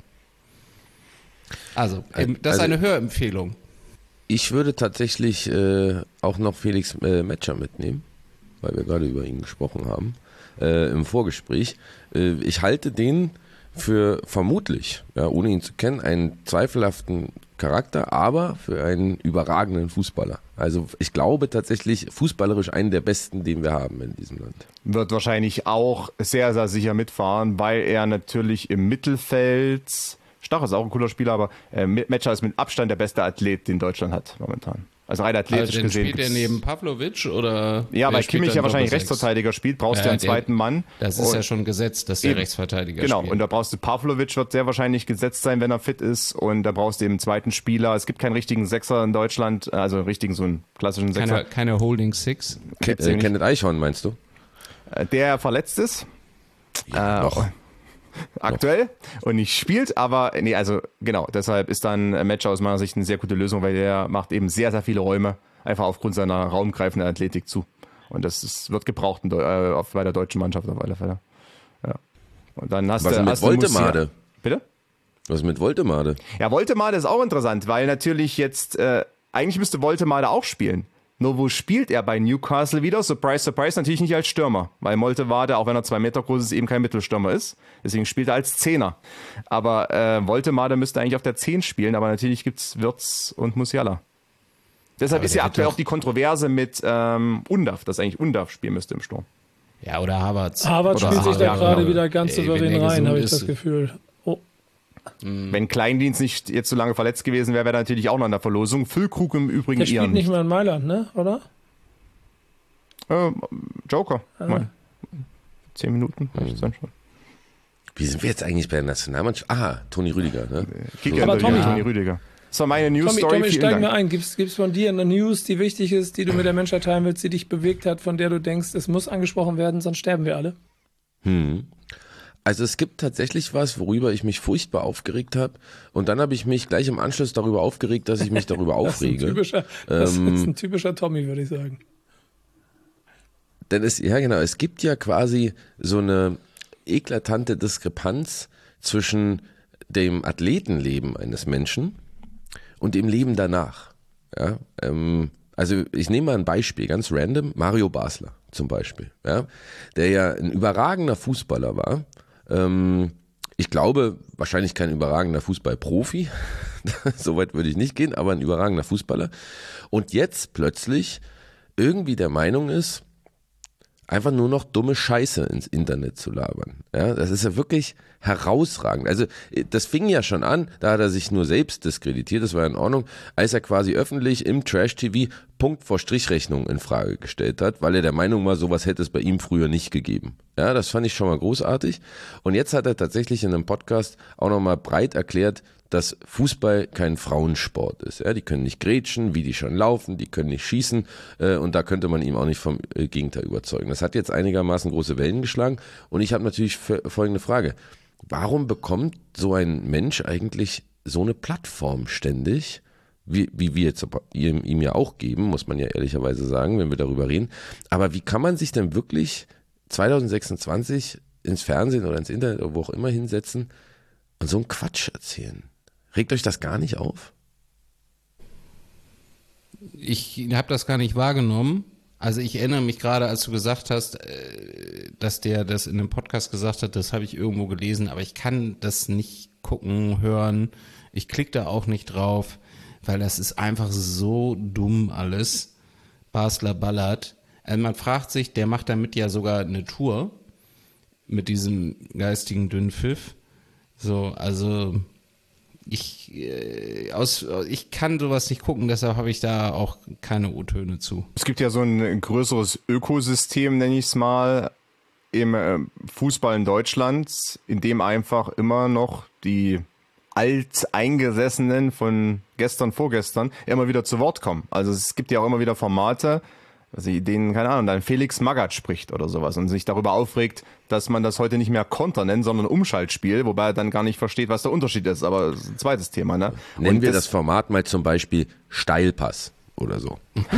S12: Also, das ist eine Hörempfehlung.
S11: Ich würde tatsächlich auch noch Felix Metscher mitnehmen, weil wir gerade über ihn gesprochen haben, im Vorgespräch. Ich halte den für vermutlich, ja, ohne ihn zu kennen, einen zweifelhaften Charakter, aber für einen überragenden Fußballer. Also ich glaube tatsächlich fußballerisch einen der besten, den wir haben in diesem Land.
S13: Wird wahrscheinlich auch sehr, sehr sicher mitfahren, weil er natürlich im Mittelfeld, Stach ist auch ein cooler Spieler, aber Metscher ist mit Abstand der beste Athlet, den Deutschland hat momentan. Also rein athletisch gesehen.
S12: Spielt er neben Pavlovic oder?
S13: Ja, weil Kimmich ja wahrscheinlich Rechtsverteidiger spielt, brauchst du einen zweiten Mann.
S12: Das ist ja schon gesetzt, dass der Rechtsverteidiger spielt.
S13: Genau, und da brauchst du Pavlovic, wird sehr wahrscheinlich gesetzt sein, wenn er fit ist. Und da brauchst du eben einen zweiten Spieler. Es gibt keinen richtigen Sechser in Deutschland, also einen richtigen, so einen klassischen Sechser.
S12: Keine Holding Six.
S11: Kenneth Eichhorn, meinst du?
S13: Der verletzt ist.
S11: Ja, noch.
S13: Aktuell und nicht spielt, aber nee, also genau, deshalb ist dann Metscher aus meiner Sicht eine sehr gute Lösung, weil der macht eben sehr, sehr viele Räume, einfach aufgrund seiner raumgreifenden Athletik zu. Und wird gebraucht bei der deutschen Mannschaft auf alle Fälle. Ja. Und dann hast du
S11: mit Woltemade.
S13: Bitte?
S11: Was mit Woltemade?
S13: Ja, Woltemade ist auch interessant, weil natürlich jetzt, eigentlich müsste Woltemade auch spielen. Nur wo spielt er bei Newcastle wieder? Surprise, surprise, natürlich nicht als Stürmer, weil Woltemade, auch wenn er 2 Meter groß ist, eben kein Mittelstürmer ist. Deswegen spielt er als Zehner. Aber Woltemade müsste eigentlich auf der 10 spielen, aber natürlich gibt's Wirtz und Musiala. Deshalb ist ja aktuell auch die Kontroverse mit Undav, dass eigentlich Undav spielen müsste im Sturm.
S12: Ja, oder Havertz.
S10: Havertz spielt sich da gerade wieder ganz souverän rein, habe ich das Gefühl.
S13: Wenn Kleindienst nicht jetzt so lange verletzt gewesen wäre, wäre er natürlich auch noch in der Verlosung. Füllkrug im Übrigen
S10: der spielt nicht mehr in Mailand, ne? Oder?
S13: Joker. 10 Minuten, schon.
S11: Wie sind wir jetzt eigentlich bei der Nationalmannschaft? Toni Rüdiger, ne?
S13: Aber Toni Rüdiger. Das war meine News-Story.
S10: Tommy, steigen wir ein. Gibt's von dir eine News, die wichtig ist, die du mit der Menschheit teilen willst, die dich bewegt hat, von der du denkst, es muss angesprochen werden, sonst sterben wir alle?
S11: Also es gibt tatsächlich was, worüber ich mich furchtbar aufgeregt habe, und dann habe ich mich gleich im Anschluss darüber aufgeregt, dass ich mich darüber aufrege.
S10: Das ist ein typischer Tommy, würde ich sagen.
S11: Denn es gibt ja quasi so eine eklatante Diskrepanz zwischen dem Athletenleben eines Menschen und dem Leben danach. Ja, also ich nehme mal ein Beispiel, ganz random, Mario Basler zum Beispiel, ja, der ja ein überragender Fußballer war. Ich glaube, wahrscheinlich kein überragender Fußballprofi, soweit würde ich nicht gehen, aber ein überragender Fußballer. Und jetzt plötzlich irgendwie der Meinung ist, einfach nur noch dumme Scheiße ins Internet zu labern. Ja, das ist ja wirklich herausragend. Also das fing ja schon an, da hat er sich nur selbst diskreditiert, das war in Ordnung, als er quasi öffentlich im Trash-TV Punkt vor Strichrechnung in Frage gestellt hat, weil er der Meinung war, sowas hätte es bei ihm früher nicht gegeben. Ja, das fand ich schon mal großartig. Und jetzt hat er tatsächlich in einem Podcast auch nochmal breit erklärt, dass Fußball kein Frauensport ist. Ja, die können nicht grätschen, wie die schon laufen, die können nicht schießen, und da könnte man ihm auch nicht vom Gegenteil überzeugen. Das hat jetzt einigermaßen große Wellen geschlagen, und ich habe natürlich folgende Frage. Warum bekommt so ein Mensch eigentlich so eine Plattform ständig, wie wir jetzt ihm ja auch geben, muss man ja ehrlicherweise sagen, wenn wir darüber reden. Aber wie kann man sich denn wirklich 2026 ins Fernsehen oder ins Internet oder wo auch immer hinsetzen und so einen Quatsch erzählen? Regt euch das gar nicht auf?
S12: Ich habe das gar nicht wahrgenommen. Also ich erinnere mich gerade, als du gesagt hast, dass der das in einem Podcast gesagt hat, das habe ich irgendwo gelesen, aber ich kann das nicht gucken, hören. Ich klicke da auch nicht drauf, weil das ist einfach so dumm alles. Basler ballert. Also man fragt sich, der macht damit ja sogar eine Tour mit diesem geistigen Dünnpfiff. So, also ich kann sowas nicht gucken, deshalb habe ich da auch keine O-Töne zu.
S13: Es gibt ja so ein größeres Ökosystem, nenne ich es mal, im Fußball in Deutschland, in dem einfach immer noch die Alteingesessenen von gestern, vorgestern immer wieder zu Wort kommen. Also es gibt ja auch immer wieder Formate, also denen, keine Ahnung, dann Felix Magath spricht oder sowas und sich darüber aufregt, dass man das heute nicht mehr Konter nennt, sondern Umschaltspiel, wobei er dann gar nicht versteht, was der Unterschied ist. Aber das ist ein zweites Thema, ne?
S11: Nennen wir das Format mal zum Beispiel Steilpass oder so.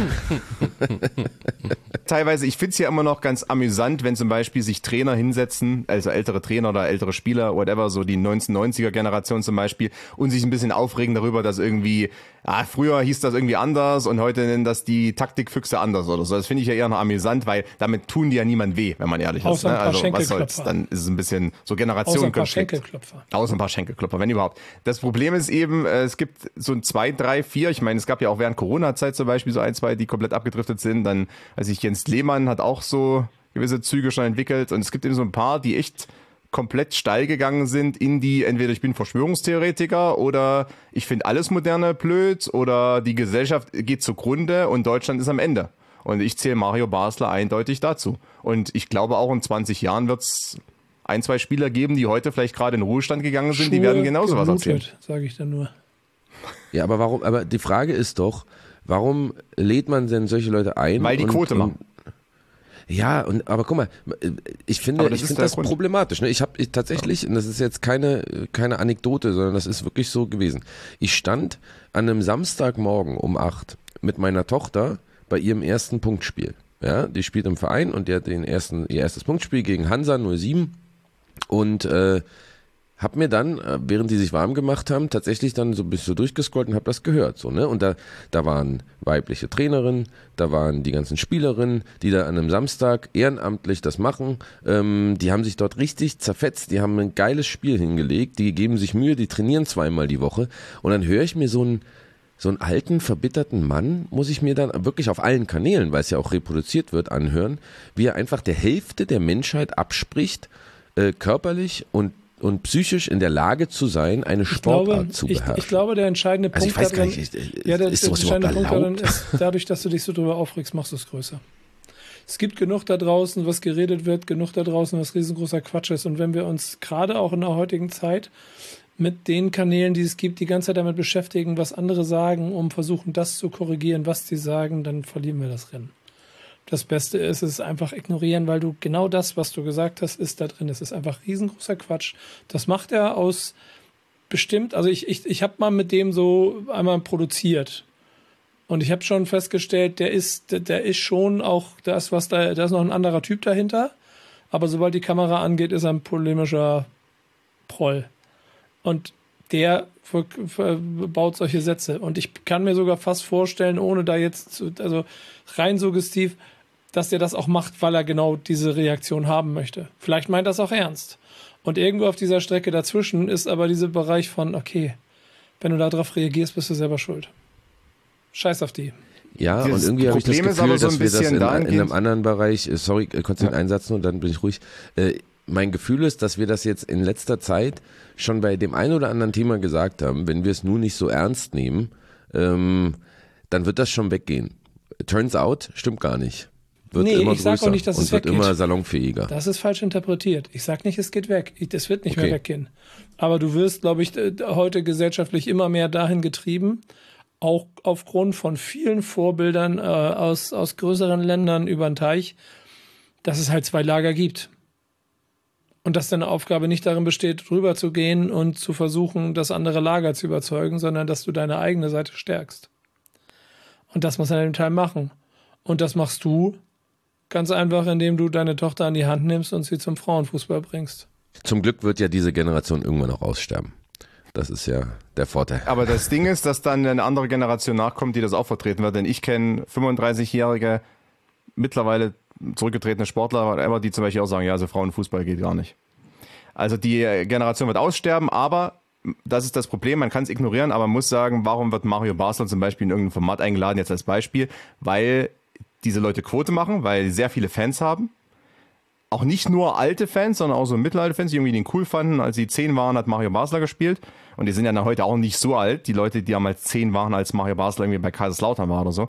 S13: Teilweise, ich finde es ja immer noch ganz amüsant, wenn zum Beispiel sich Trainer hinsetzen, also ältere Trainer oder ältere Spieler, whatever, so die 1990er-Generation zum Beispiel, und sich ein bisschen aufregen darüber, dass irgendwie, früher hieß das irgendwie anders und heute nennen das die Taktikfüchse anders oder so. Das finde ich ja eher noch amüsant, weil damit tun die ja niemand weh, wenn man ehrlich ist. Ne? Also was soll's, dann ist es ein bisschen so Generationenkonflikt. Außer ein paar Schenkelklopfer, wenn überhaupt. Das Problem ist eben, es gibt so ein 2, 3, 4, ich meine, es gab ja auch während Corona-Zeit zum Beispiel so 1, 2, die komplett abgedriftet sind. Dann, Jens Lehmann hat auch so gewisse Züge schon entwickelt und es gibt eben so ein paar, die echt komplett steil gegangen sind in die, entweder ich bin Verschwörungstheoretiker oder ich finde alles Moderne blöd oder die Gesellschaft geht zugrunde und Deutschland ist am Ende. Und ich zähle Mario Basler eindeutig dazu. Und ich glaube auch in 20 Jahren wird es 1, 2 Spieler geben, die heute vielleicht gerade in den Ruhestand gegangen sind, die werden genauso was erzählen.
S10: Sage ich dann nur.
S11: Ja, aber warum? Aber die Frage ist doch, warum lädt man denn solche Leute ein?
S13: Weil die Quote machen.
S11: Ja, aber guck mal, ich finde das problematisch. Ne? Ich tatsächlich, und das ist jetzt keine Anekdote, sondern das ist wirklich so gewesen. Ich stand an einem Samstagmorgen um 8 mit meiner Tochter bei ihrem ersten Punktspiel. Ja, die spielt im Verein und die hat ihr erstes Punktspiel gegen Hansa 07 und hab mir dann, während die sich warm gemacht haben, tatsächlich dann so ein bisschen durchgescrollt und hab das gehört. So, ne? Und da waren weibliche Trainerinnen, da waren die ganzen Spielerinnen, die da an einem Samstag ehrenamtlich das machen. Die haben sich dort richtig zerfetzt, die haben ein geiles Spiel hingelegt, die geben sich Mühe, die trainieren 2-mal die Woche. Und dann höre ich mir so einen alten, verbitterten Mann, muss ich mir dann wirklich auf allen Kanälen, weil es ja auch reproduziert wird, anhören, wie er einfach der Hälfte der Menschheit abspricht, körperlich und psychisch in der Lage zu sein, eine Sportart zu beherrschen.
S10: Ich glaube, der entscheidende Punkt darin ist dadurch, dass du dich so drüber aufregst, machst du es größer. Es gibt genug da draußen, was geredet wird, genug da draußen, was riesengroßer Quatsch ist. Und wenn wir uns gerade auch in der heutigen Zeit mit den Kanälen, die es gibt, die ganze Zeit damit beschäftigen, was andere sagen, um versuchen, das zu korrigieren, was sie sagen, dann verlieren wir das Rennen. Das Beste ist, es einfach ignorieren, weil du genau das, was du gesagt hast, ist da drin. Es ist einfach riesengroßer Quatsch. Das macht er aus bestimmt, also ich habe mal mit dem so einmal produziert und ich habe schon festgestellt, der ist schon auch das, da ist noch ein anderer Typ dahinter, aber sobald die Kamera angeht, ist er ein polemischer Proll. Und der baut solche Sätze. Und ich kann mir sogar fast vorstellen, ohne da jetzt, also rein suggestiv, dass der das auch macht, weil er genau diese Reaktion haben möchte. Vielleicht meint das auch ernst. Und irgendwo auf dieser Strecke dazwischen ist aber dieser Bereich von, okay, wenn du darauf reagierst, bist du selber schuld. Scheiß auf die.
S11: Ja, und irgendwie habe ich das Gefühl, dass wir das in einem anderen Bereich, sorry, Konstantin, einen Satz nur, dann bin ich ruhig. Mein Gefühl ist, dass wir das jetzt in letzter Zeit schon bei dem einen oder anderen Thema gesagt haben, wenn wir es nun nicht so ernst nehmen, dann wird das schon weggehen. Turns out, stimmt gar nicht. Wird immer größer
S10: sag auch nicht, dass es
S11: wird
S10: weggeht.
S11: Immer salonfähiger.
S10: Das ist falsch interpretiert. Ich sag nicht, es geht weg. Das wird nicht mehr weggehen. Aber du wirst, glaube ich, heute gesellschaftlich immer mehr dahin getrieben, auch aufgrund von vielen Vorbildern aus größeren Ländern über den Teich, dass es halt 2 Lager gibt. Und dass deine Aufgabe nicht darin besteht, rüber zu gehen und zu versuchen, das andere Lager zu überzeugen, sondern dass du deine eigene Seite stärkst. Und das muss man in dem Teil machen. Und das machst du ganz einfach, indem du deine Tochter an die Hand nimmst und sie zum Frauenfußball bringst.
S11: Zum Glück wird ja diese Generation irgendwann auch aussterben. Das ist ja der Vorteil.
S13: Aber das Ding ist, dass dann eine andere Generation nachkommt, die das auch vertreten wird. Denn ich kenne 35-jährige, mittlerweile zurückgetretene Sportler, die zum Beispiel auch sagen, ja, also Frauenfußball geht gar nicht. Also die Generation wird aussterben, aber das ist das Problem, man kann es ignorieren, aber man muss sagen, warum wird Mario Basler zum Beispiel in irgendein Format eingeladen, jetzt als Beispiel, weil diese Leute Quote machen, weil sie sehr viele Fans haben. Auch nicht nur alte Fans, sondern auch so Mittelalter-Fans, die irgendwie den cool fanden. Als sie 10 waren, hat Mario Basler gespielt. Und die sind ja heute auch nicht so alt. Die Leute, die damals 10 waren, als Mario Basler irgendwie bei Kaiserslautern war oder so.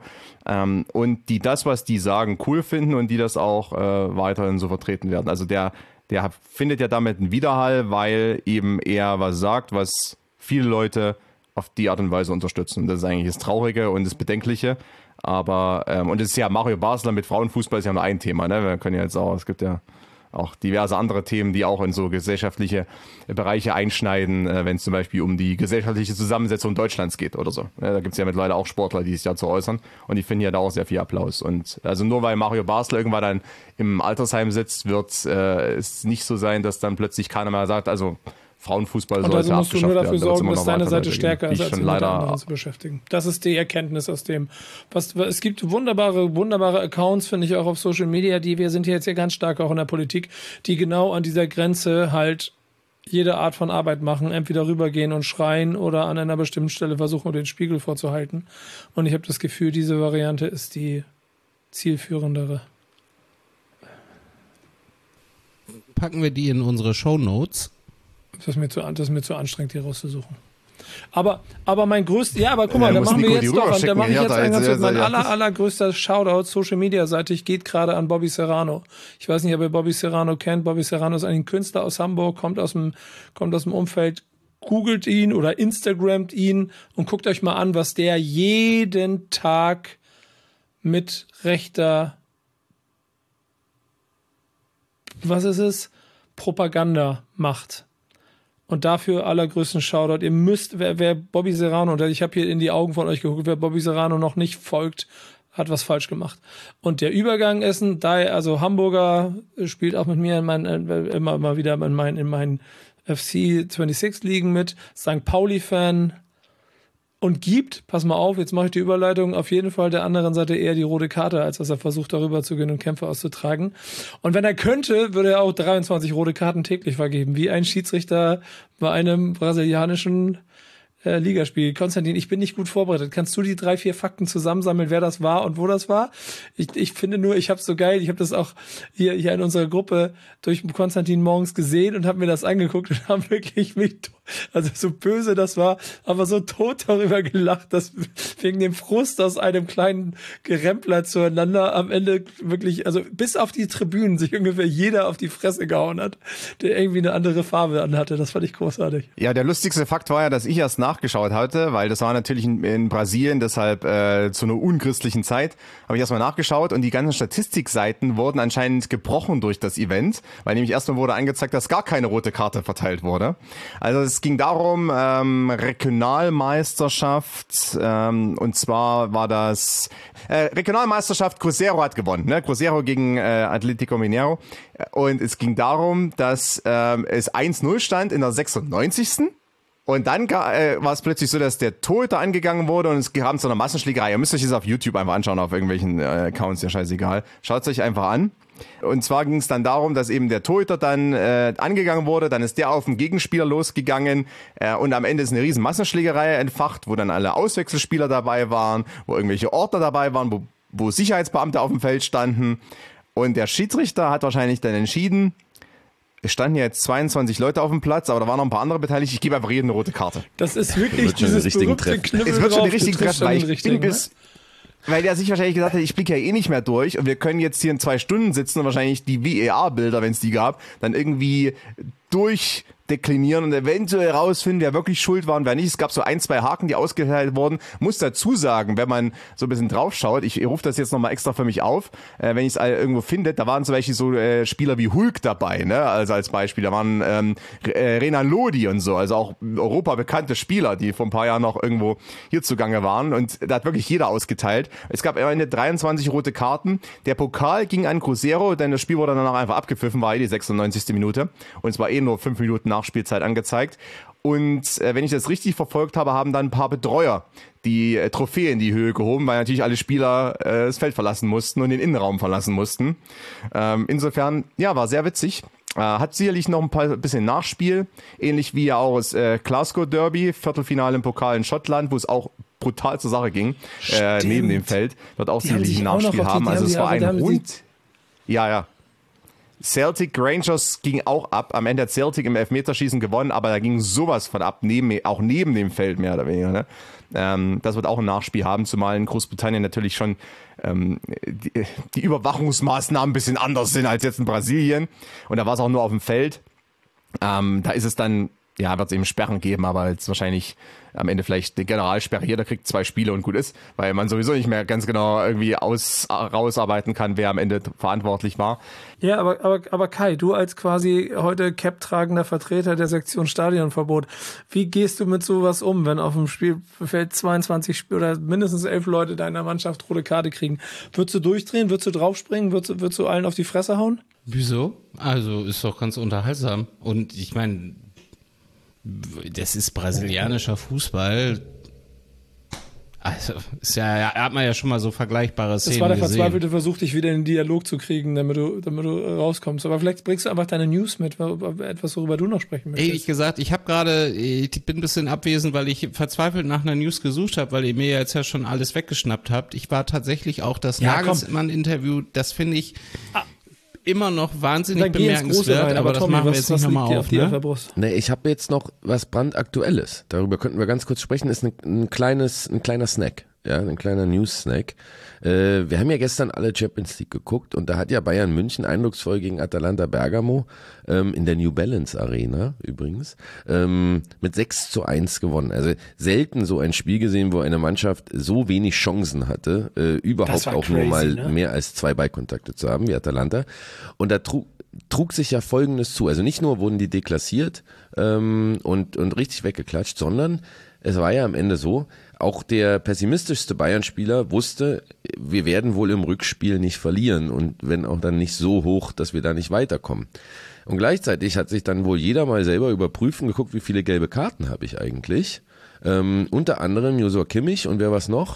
S13: Und die das, was die sagen, cool finden und die das auch weiterhin so vertreten werden. Also der findet ja damit einen Widerhall, weil eben er was sagt, was viele Leute auf die Art und Weise unterstützen. Und das ist eigentlich das Traurige und das Bedenkliche. Aber, und es ist ja Mario Basler mit Frauenfußball ist ja nur ein Thema, ne? Wir können ja jetzt auch, es gibt ja auch diverse andere Themen, die auch in so gesellschaftliche Bereiche einschneiden, wenn es zum Beispiel um die gesellschaftliche Zusammensetzung Deutschlands geht oder so. Da gibt es ja mittlerweile auch Sportler, die sich dazu äußern und die finden ja da auch sehr viel Applaus. Und also nur weil Mario Basler irgendwann dann im Altersheim sitzt, wird es nicht so sein, dass dann plötzlich keiner mehr sagt, also Frauenfußball sollte
S10: also musst du nur dafür sorgen, dass deine Seite
S13: weitergehen.
S10: stärker ist, als sich mit der anderen zu beschäftigen. Das ist die Erkenntnis aus dem. Es gibt wunderbare Accounts, finde ich, auch auf Social Media, wir sind hier jetzt ja ganz stark auch in der Politik, die genau an dieser Grenze halt jede Art von Arbeit machen, entweder rübergehen und schreien oder an einer bestimmten Stelle versuchen, den Spiegel vorzuhalten. Und ich habe das Gefühl, diese Variante ist die zielführendere.
S12: packen wir die in unsere Shownotes.
S10: Das ist mir zu anstrengend, hier rauszusuchen. Aber mein größtes, aber guck mal, da machen wir jetzt doch, da mache ich jetzt mein allergrößter Shoutout, Social Media seitig, geht gerade an Bobby Serrano. Ich weiß nicht, ob ihr Bobby Serrano kennt. Bobby Serrano ist ein Künstler aus Hamburg, kommt aus dem Umfeld, googelt ihn oder Instagramt ihn und guckt euch mal an, was der jeden Tag mit rechter, Propaganda macht. Und dafür allergrößten Shoutout. Ihr müsst, wer Bobby Serrano, und ich habe hier in die Augen von euch geguckt, wer Bobby Serrano noch nicht folgt, hat was falsch gemacht. Und der Übergang ist also Hamburger, spielt auch mit mir immer wieder in meinen FC 26 Ligen mit, St. Pauli-Fan und gibt, pass mal auf, jetzt mache ich die Überleitung, auf jeden Fall der anderen Seite eher die rote Karte, als dass er versucht, darüber zu gehen und Kämpfe auszutragen. Und wenn er könnte, würde er auch 23 rote Karten täglich vergeben, wie ein Schiedsrichter bei einem brasilianischen Ligaspiel. Konstantin, ich bin nicht gut vorbereitet. Kannst du die 3-4 Fakten zusammensammeln, wer das war und wo das war? Ich finde nur, ich habe so geil, ich habe das auch hier in unserer Gruppe durch Konstantin morgens gesehen und habe mir das angeguckt und haben wirklich also so böse das war, aber so tot darüber gelacht, dass wegen dem Frust aus einem kleinen Gerempler zueinander am Ende wirklich, also bis auf die Tribünen sich ungefähr jeder auf die Fresse gehauen hat, der irgendwie eine andere Farbe anhatte. Das fand ich großartig.
S13: Ja, der lustigste Fakt war ja, dass ich erst nachgeschaut hatte, weil das war natürlich in Brasilien, deshalb zu einer unchristlichen Zeit, habe ich erstmal nachgeschaut und die ganzen Statistikseiten wurden anscheinend gebrochen durch das Event, weil nämlich erstmal wurde angezeigt, dass gar keine rote Karte verteilt wurde. Also es ging darum, Regionalmeisterschaft, und zwar war das Regionalmeisterschaft, Cruzeiro hat gewonnen, ne? Cruzeiro gegen Atlético Mineiro, und es ging darum, dass es 1-0 stand in der 96. Und dann war es plötzlich so, dass der Torhüter angegangen wurde und es kam zu einer Massenschlägerei. Ihr müsst euch das auf YouTube einfach anschauen, auf irgendwelchen Accounts, ja scheißegal. Schaut es euch einfach an. Und zwar ging es dann darum, dass eben der Torhüter dann angegangen wurde, dann ist der auf den Gegenspieler losgegangen und am Ende ist eine riesen Massenschlägerei entfacht, wo dann alle Auswechselspieler dabei waren, wo irgendwelche Ordner dabei waren, wo Sicherheitsbeamte auf dem Feld standen. Und der Schiedsrichter hat wahrscheinlich dann entschieden, es standen jetzt 22 Leute auf dem Platz, aber da waren noch ein paar andere beteiligt. Ich gebe einfach jedem eine rote Karte.
S10: Das ist wirklich dieses berühmte Knüppel.
S13: Es wird schon die richtigen Treffen,
S10: weil
S13: weil der sich wahrscheinlich gesagt hat, ich blicke ja eh nicht mehr durch und wir können jetzt hier in 2 Stunden sitzen und wahrscheinlich die VAR-Bilder, wenn es die gab, dann irgendwie durchdeklinieren und eventuell rausfinden, wer wirklich schuld war und wer nicht. Es gab so 1, 2 Haken, die ausgeteilt wurden. Muss dazu sagen, wenn man so ein bisschen drauf schaut, ich rufe das jetzt nochmal extra für mich auf, wenn ich es irgendwo finde, da waren zum Beispiel so Spieler wie Hulk dabei, ne? Also als Beispiel, da waren Renan Lodi und so, also auch Europa bekannte Spieler, die vor ein paar Jahren noch irgendwo hier zugange waren, und da hat wirklich jeder ausgeteilt. Es gab am Ende 23 rote Karten. Der Pokal ging an Cruzeiro, denn das Spiel wurde danach einfach abgepfiffen, war die 96. Minute und es war nur 5 Minuten Nachspielzeit angezeigt. Und wenn ich das richtig verfolgt habe, haben dann ein paar Betreuer die Trophäe in die Höhe gehoben, weil natürlich alle Spieler das Feld verlassen mussten und den Innenraum verlassen mussten. Insofern, ja, war sehr witzig. Hat sicherlich noch ein bisschen Nachspiel, ähnlich wie ja auch das Glasgow Derby, Viertelfinale im Pokal in Schottland, wo es auch brutal zur Sache ging, neben dem Feld. Wird auch sicherlich ein Nachspiel haben. Also es war ein rund... Ja. Celtic Rangers ging auch ab. Am Ende hat Celtic im Elfmeterschießen gewonnen, aber da ging sowas von ab, auch neben dem Feld mehr oder weniger. Ne? Das wird auch ein Nachspiel haben, zumal in Großbritannien natürlich schon die Überwachungsmaßnahmen ein bisschen anders sind als jetzt in Brasilien. Und da war es auch nur auf dem Feld. Da ist es dann, ja, wird es eben Sperren geben, aber jetzt wahrscheinlich am Ende vielleicht eine Generalsperre. Jeder kriegt 2 Spiele und gut ist, weil man sowieso nicht mehr ganz genau irgendwie rausarbeiten kann, wer am Ende verantwortlich war.
S10: Ja, aber Kai, du als quasi heute Cap-tragender Vertreter der Sektion Stadionverbot, wie gehst du mit sowas um, wenn auf dem Spielfeld 22 oder mindestens 11 Leute deiner Mannschaft rote Karte kriegen? Würdest du durchdrehen? Würdest du draufspringen? Würdest du allen auf die Fresse hauen?
S12: Wieso? Also ist doch ganz unterhaltsam. Und ich meine, das ist brasilianischer Fußball. Also, hat man ja schon mal so vergleichbare Szenen gesehen. Das war der verzweifelte Versuch, dich wieder in den Dialog zu kriegen, damit du rauskommst. Aber vielleicht bringst du einfach deine News mit, etwas, worüber du noch sprechen möchtest. Ehrlich gesagt, ich bin ein bisschen abwesend, weil ich verzweifelt nach einer News gesucht habe, weil ihr mir jetzt ja schon alles weggeschnappt habt. Ich war tatsächlich auch das Nagelsmann-Interview, das finde ich... immer noch wahnsinnig
S10: Dann geh ins Große
S12: bemerkenswert,
S10: rein,
S12: aber das
S10: Tommy,
S12: machen wir
S10: was
S12: jetzt nicht nochmal auf,
S10: dir auf
S12: ne?
S10: der Brust?
S11: Nee, ich habe jetzt noch was brandaktuelles. Darüber könnten wir ganz kurz sprechen. Ist ein kleiner Snack, ja, ein kleiner News-Snack. Wir haben ja gestern alle Champions League geguckt und da hat ja Bayern München eindrucksvoll gegen Atalanta Bergamo in der New Balance Arena übrigens mit 6:1 gewonnen. Also selten so ein Spiel gesehen, wo eine Mannschaft so wenig Chancen hatte, überhaupt auch crazy, nur mal mehr als 2 Ballkontakte zu haben wie Atalanta. Und da trug sich ja Folgendes zu. Also nicht nur wurden die deklassiert und richtig weggeklatscht, sondern es war ja am Ende so, auch der pessimistischste Bayern-Spieler wusste, wir werden wohl im Rückspiel nicht verlieren und wenn auch dann nicht so hoch, dass wir da nicht weiterkommen. Und gleichzeitig hat sich dann wohl jeder mal selber überprüfen, geguckt, wie viele gelbe Karten habe ich eigentlich. Unter anderem Joshua Kimmich und wer war's noch?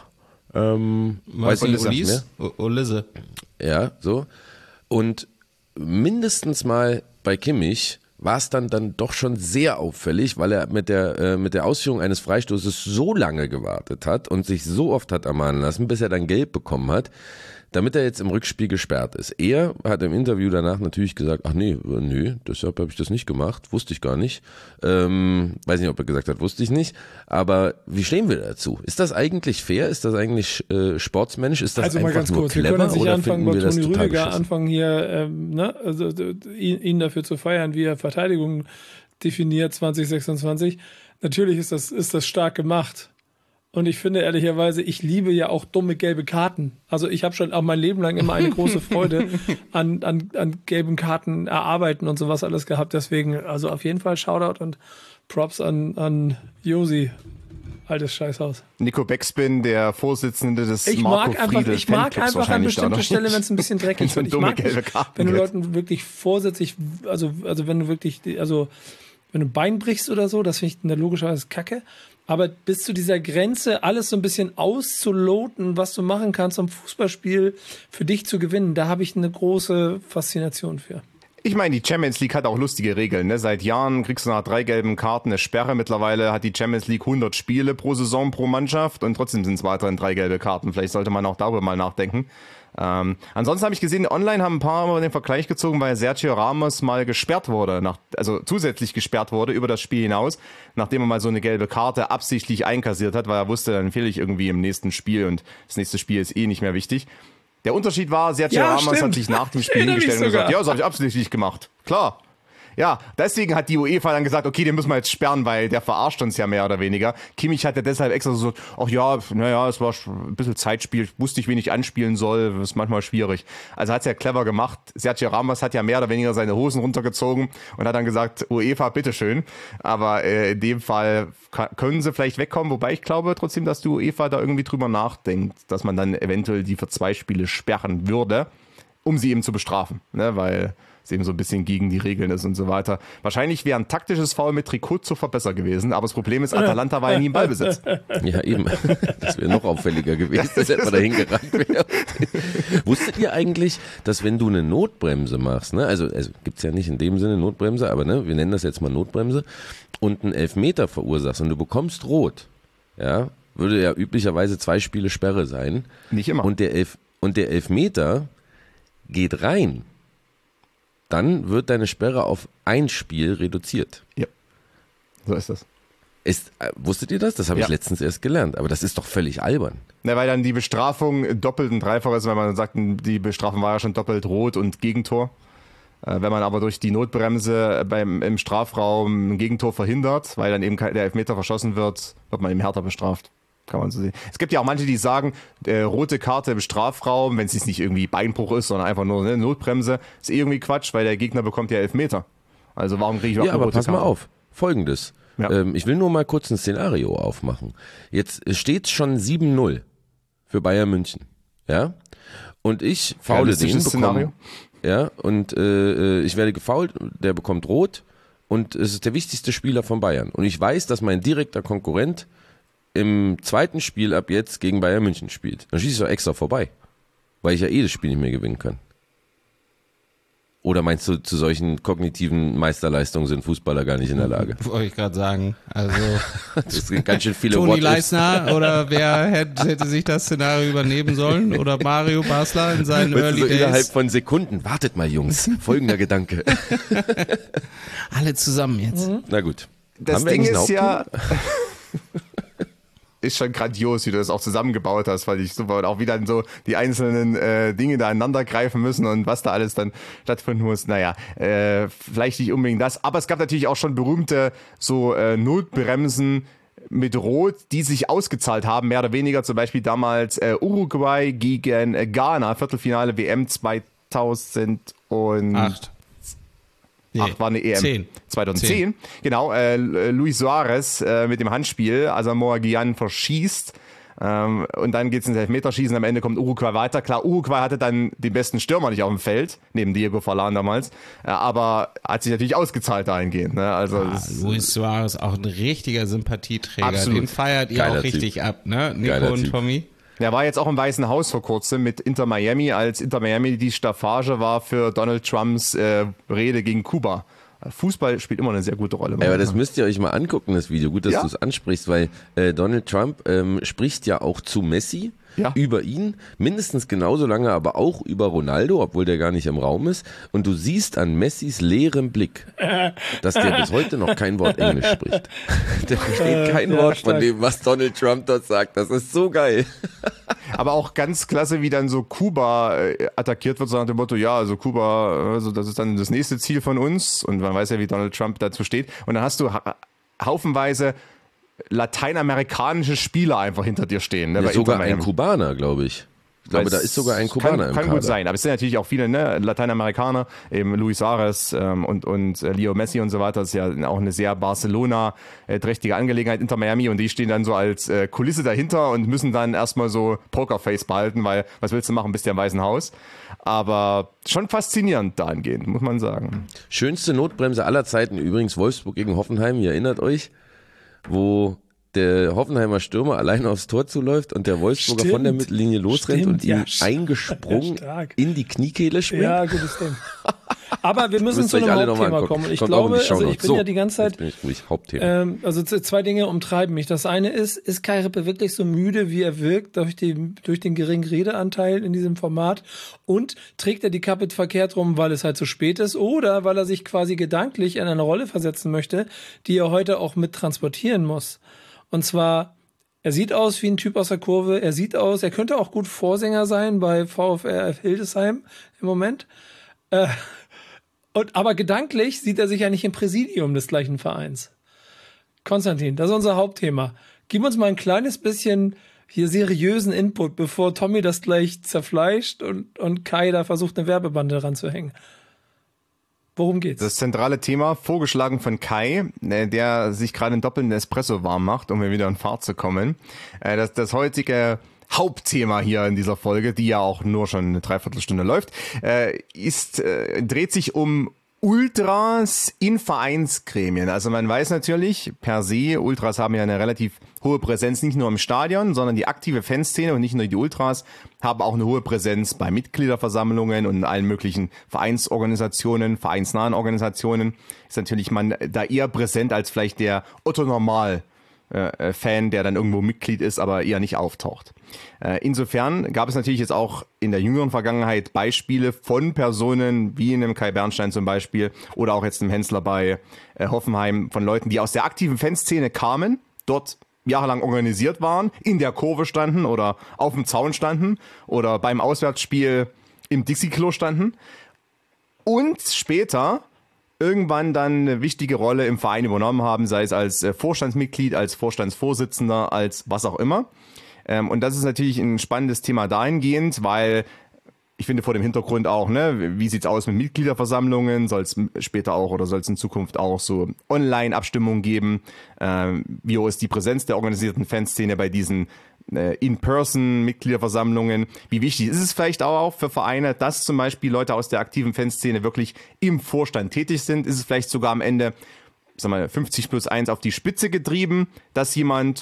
S11: Weiß ich nicht mehr.
S12: Olise.
S11: Ja, so. Und mindestens mal bei Kimmich war es dann doch schon sehr auffällig, weil er mit der Ausführung eines Freistoßes so lange gewartet hat und sich so oft hat ermahnen lassen, bis er dann gelb bekommen hat, damit er jetzt im Rückspiel gesperrt ist. Er hat im Interview danach natürlich gesagt, ach nee, deshalb habe ich das nicht gemacht, wusste ich gar nicht. Weiß nicht, ob er gesagt hat, wusste ich nicht. Aber wie stehen wir dazu? Ist das eigentlich fair? Ist das eigentlich sportsmännisch? Ist das
S10: also
S11: einfach
S10: mal ganz
S11: nur
S10: kurz,
S11: clever?
S10: wir können jetzt nicht anfangen, bei Toni Rüdiger
S11: beschissen?
S10: anfangen hier, also ihn dafür zu feiern, wie er Verteidigung definiert 2026. Natürlich ist das stark gemacht. Und ich finde ehrlicherweise, ich liebe ja auch dumme gelbe Karten. Also ich habe schon auch mein Leben lang immer eine große Freude an gelben Karten erarbeiten und sowas alles gehabt. Deswegen, also auf jeden Fall Shoutout und Props an Josi. Altes Scheißhaus.
S13: Nico Beckspin, der Vorsitzende des
S10: Ich
S13: Marco
S10: mag
S13: Friedl
S10: einfach an bestimmten Stellen, wenn es ein bisschen dreckig wird. Ich mag nicht, wenn du Leuten wirklich vorsätzlich, also wenn du wirklich, also wenn du ein Bein brichst oder so, das finde ich logischerweise kacke. Aber bis zu dieser Grenze alles so ein bisschen auszuloten, was du machen kannst, um Fußballspiel für dich zu gewinnen, da habe ich eine große Faszination für.
S13: Ich meine, die Champions League hat auch lustige Regeln. Ne? Seit Jahren kriegst du nach 3 gelben Karten eine Sperre. Mittlerweile hat die Champions League 100 Spiele pro Saison pro Mannschaft und trotzdem sind es weiterhin 3 gelbe Karten. Vielleicht sollte man auch darüber mal nachdenken. Ansonsten habe ich gesehen, online haben ein paar mal den Vergleich gezogen, weil Sergio Ramos mal gesperrt wurde, also zusätzlich gesperrt wurde über das Spiel hinaus, nachdem er mal so eine gelbe Karte absichtlich einkassiert hat, weil er wusste, dann fehle ich irgendwie im nächsten Spiel und das nächste Spiel ist nicht mehr wichtig. Der Unterschied war, Sergio Ramos hat sich nach dem Spiel hingestellt und gesagt, ja, das habe ich absichtlich gemacht. Klar. Ja, deswegen hat die UEFA dann gesagt, okay, den müssen wir jetzt sperren, weil der verarscht uns ja mehr oder weniger. Kimmich hat ja deshalb extra so gesagt, ach ja, naja, es war ein bisschen Zeitspiel, wusste ich, wen ich anspielen soll, das ist manchmal schwierig. Also hat's ja clever gemacht. Sergio Ramos hat ja mehr oder weniger seine Hosen runtergezogen und hat dann gesagt, UEFA, bitteschön. Aber in dem Fall können sie vielleicht wegkommen, wobei ich glaube trotzdem, dass die UEFA da irgendwie drüber nachdenkt, dass man dann eventuell die für 2 Spiele sperren würde, um sie eben zu bestrafen, ne, weil es eben so ein bisschen gegen die Regeln ist und so weiter. Wahrscheinlich wäre ein taktisches Foul mit Trikotzupfer besser gewesen, aber das Problem ist, Atalanta war ja nie im Ballbesitz.
S11: Ja, eben. Das wäre noch auffälliger gewesen, dass hätte man da hingerannt wäre. Wusstet ihr eigentlich, dass wenn du eine Notbremse machst, ne, also gibt's ja nicht in dem Sinne Notbremse, aber ne, wir nennen das jetzt mal Notbremse, und einen Elfmeter verursachst und du bekommst rot, ja, würde ja üblicherweise 2 Spiele Sperre sein.
S13: Nicht immer.
S11: Und der Elfmeter geht rein. Dann wird deine Sperre auf 1 Spiel reduziert.
S13: Ja, so ist das.
S11: Wusstet ihr das? Das habe ich letztens erst gelernt. Aber das ist doch völlig albern.
S13: Na, weil dann die Bestrafung doppelt und dreifach ist, weil man sagt, die Bestrafung war ja schon doppelt rot und Gegentor. Wenn man aber durch die Notbremse im Strafraum ein Gegentor verhindert, weil dann eben der Elfmeter verschossen wird, wird man eben härter bestraft. Kann man so sehen. Es gibt ja auch manche, die sagen, rote Karte im Strafraum, wenn es nicht irgendwie Beinbruch ist, sondern einfach nur eine Notbremse, ist irgendwie Quatsch, weil der Gegner bekommt ja Elfmeter. Also warum kriege ich überhaupt eine rote Karte?
S11: Ja, aber pass mal auf. Folgendes. Ja. Ich will nur mal kurz ein Szenario aufmachen. Jetzt steht schon 7-0 für Bayern München. Ja? Und ich faule den, bekomme, ja, und ich werde gefault, der bekommt rot und es ist der wichtigste Spieler von Bayern. Und ich weiß, dass mein direkter Konkurrent im zweiten Spiel ab jetzt gegen Bayern München spielt. Dann schieße ich doch extra vorbei, weil ich ja das Spiel nicht mehr gewinnen kann. Oder meinst du, zu solchen kognitiven Meisterleistungen sind Fußballer gar nicht in der Lage?
S12: Wollte ich gerade sagen. Also
S11: das sind ganz schön viele
S12: Toni Leisner oder wer hätte sich das Szenario übernehmen sollen? Oder Mario Basler in seinen Early Days?
S11: Innerhalb von Sekunden. Wartet mal, Jungs. Folgender Gedanke.
S12: Alle zusammen jetzt.
S11: Na gut.
S13: Das Ding ist ja... ist schon grandios, wie du das auch zusammengebaut hast, weil ich super und auch wie dann so die einzelnen Dinge da aneinander greifen müssen und was da alles dann stattfinden muss. Naja, vielleicht nicht unbedingt das, aber es gab natürlich auch schon berühmte so Notbremsen mit Rot, die sich ausgezahlt haben, mehr oder weniger, zum Beispiel damals Uruguay gegen Ghana, Viertelfinale WM 2008. 8 war eine EM.
S12: 10.
S13: 2010. Genau, Luis Suarez mit dem Handspiel, Asamoah Gyan verschießt. Und dann geht's ins Elfmeterschießen, am Ende kommt Uruguay weiter. Klar, Uruguay hatte dann den besten Stürmer nicht auf dem Feld, neben Diego Forlan damals, aber hat sich natürlich ausgezahlt dahingehend. Ne? Also
S12: Luis Suarez auch ein richtiger Sympathieträger,
S13: absolut.
S12: Den feiert ihr
S11: Geiler
S12: auch richtig
S11: Typ.
S12: ab, ne? Nico
S11: Geiler
S12: und
S11: Typ.
S12: Tommy.
S13: Er war jetzt auch im Weißen Haus vor kurzem mit Inter Miami, als Inter Miami die Staffage war für Donald Trumps Rede gegen Kuba. Fußball spielt immer eine sehr gute Rolle.
S11: Aber das müsst ihr euch mal angucken, das Video. Gut, dass du es ansprichst, weil Donald Trump spricht ja auch zu Messi. Ja. Über ihn, mindestens genauso lange, aber auch über Ronaldo, obwohl der gar nicht im Raum ist. Und du siehst an Messis leerem Blick, dass der bis heute noch kein Wort Englisch spricht. Der versteht kein Wort von dem, was Donald Trump dort sagt. Das ist so geil.
S13: Aber auch ganz klasse, wie dann so Kuba attackiert wird, so nach dem Motto, ja, also Kuba, also das ist dann das nächste Ziel von uns. Und man weiß ja, wie Donald Trump dazu steht. Und dann hast du haufenweise lateinamerikanische Spieler einfach hinter dir stehen. Ne,
S11: ja, sogar ein Kubaner, glaube ich. Ich glaube, da ist sogar ein Kubaner im Kader.
S13: Kann gut sein, aber es sind natürlich auch viele Lateinamerikaner, eben Luis Suarez und Leo Messi und so weiter. Das ist ja auch eine sehr Barcelona-trächtige Angelegenheit, Inter Miami, und die stehen dann so als Kulisse dahinter und müssen dann erstmal so Pokerface behalten, weil was willst du machen, bist ja im Weißen Haus. Aber schon faszinierend dahingehend, muss man sagen.
S11: Schönste Notbremse aller Zeiten übrigens Wolfsburg gegen Hoffenheim, ihr erinnert euch, wo der Hoffenheimer Stürmer allein aufs Tor zuläuft und der Wolfsburger von der Mittellinie losrennt und ihm eingesprungen in die Kniekehle springt.
S10: Ja, gutes Ding. Aber wir müssen zu einem Hauptthema kommen. Ich glaube, also ich bin ja die ganze Zeit, also zwei Dinge umtreiben mich. Das eine ist Kai Rippe wirklich so müde, wie er wirkt, durch den geringen Redeanteil in diesem Format, und trägt er die Kappe verkehrt rum, weil es halt zu spät ist, oder weil er sich quasi gedanklich in eine Rolle versetzen möchte, die er heute auch mit transportieren muss. Und zwar, er sieht aus wie ein Typ aus der Kurve, er könnte auch gut Vorsänger sein bei VfR Hildesheim im Moment. Aber gedanklich sieht er sich ja nicht im Präsidium des gleichen Vereins. Konstantin, das ist unser Hauptthema. Gib uns mal ein kleines bisschen hier seriösen Input, bevor Tommy das gleich zerfleischt und Kai da versucht, eine Werbebande ranzuhängen. Worum geht's?
S13: Das zentrale Thema, vorgeschlagen von Kai, der sich gerade einen doppelten Espresso warm macht, um wieder in Fahrt zu kommen. Das heutige Hauptthema hier in dieser Folge, die ja auch nur schon eine Dreiviertelstunde läuft, dreht sich um Ultras in Vereinsgremien. Also man weiß natürlich per se, Ultras haben ja eine relativ hohe Präsenz, nicht nur im Stadion, sondern die aktive Fanszene und nicht nur die Ultras haben auch eine hohe Präsenz bei Mitgliederversammlungen und in allen möglichen Vereinsorganisationen, vereinsnahen Organisationen. Ist natürlich man da eher präsent als vielleicht der Otto-Normal-Fan, der dann irgendwo Mitglied ist, aber eher nicht auftaucht. Insofern gab es natürlich jetzt auch in der jüngeren Vergangenheit Beispiele von Personen, wie in einem Kai Bernstein zum Beispiel, oder auch jetzt im Hensler bei Hoffenheim, von Leuten, die aus der aktiven Fanszene kamen, dort jahrelang organisiert waren, in der Kurve standen oder auf dem Zaun standen oder beim Auswärtsspiel im Dixie-Klo standen und später irgendwann dann eine wichtige Rolle im Verein übernommen haben, sei es als Vorstandsmitglied, als Vorstandsvorsitzender, als was auch immer. Und das ist natürlich ein spannendes Thema dahingehend, weil ich finde vor dem Hintergrund auch, wie sieht's aus mit Mitgliederversammlungen? Soll es später auch oder soll es in Zukunft auch so Online-Abstimmungen geben? Wie hoch ist die Präsenz der organisierten Fanszene bei diesen In-Person-Mitgliederversammlungen? Wie wichtig ist es vielleicht auch für Vereine, dass zum Beispiel Leute aus der aktiven Fanszene wirklich im Vorstand tätig sind? Ist es vielleicht sogar am Ende, 50+1 auf die Spitze getrieben, dass jemand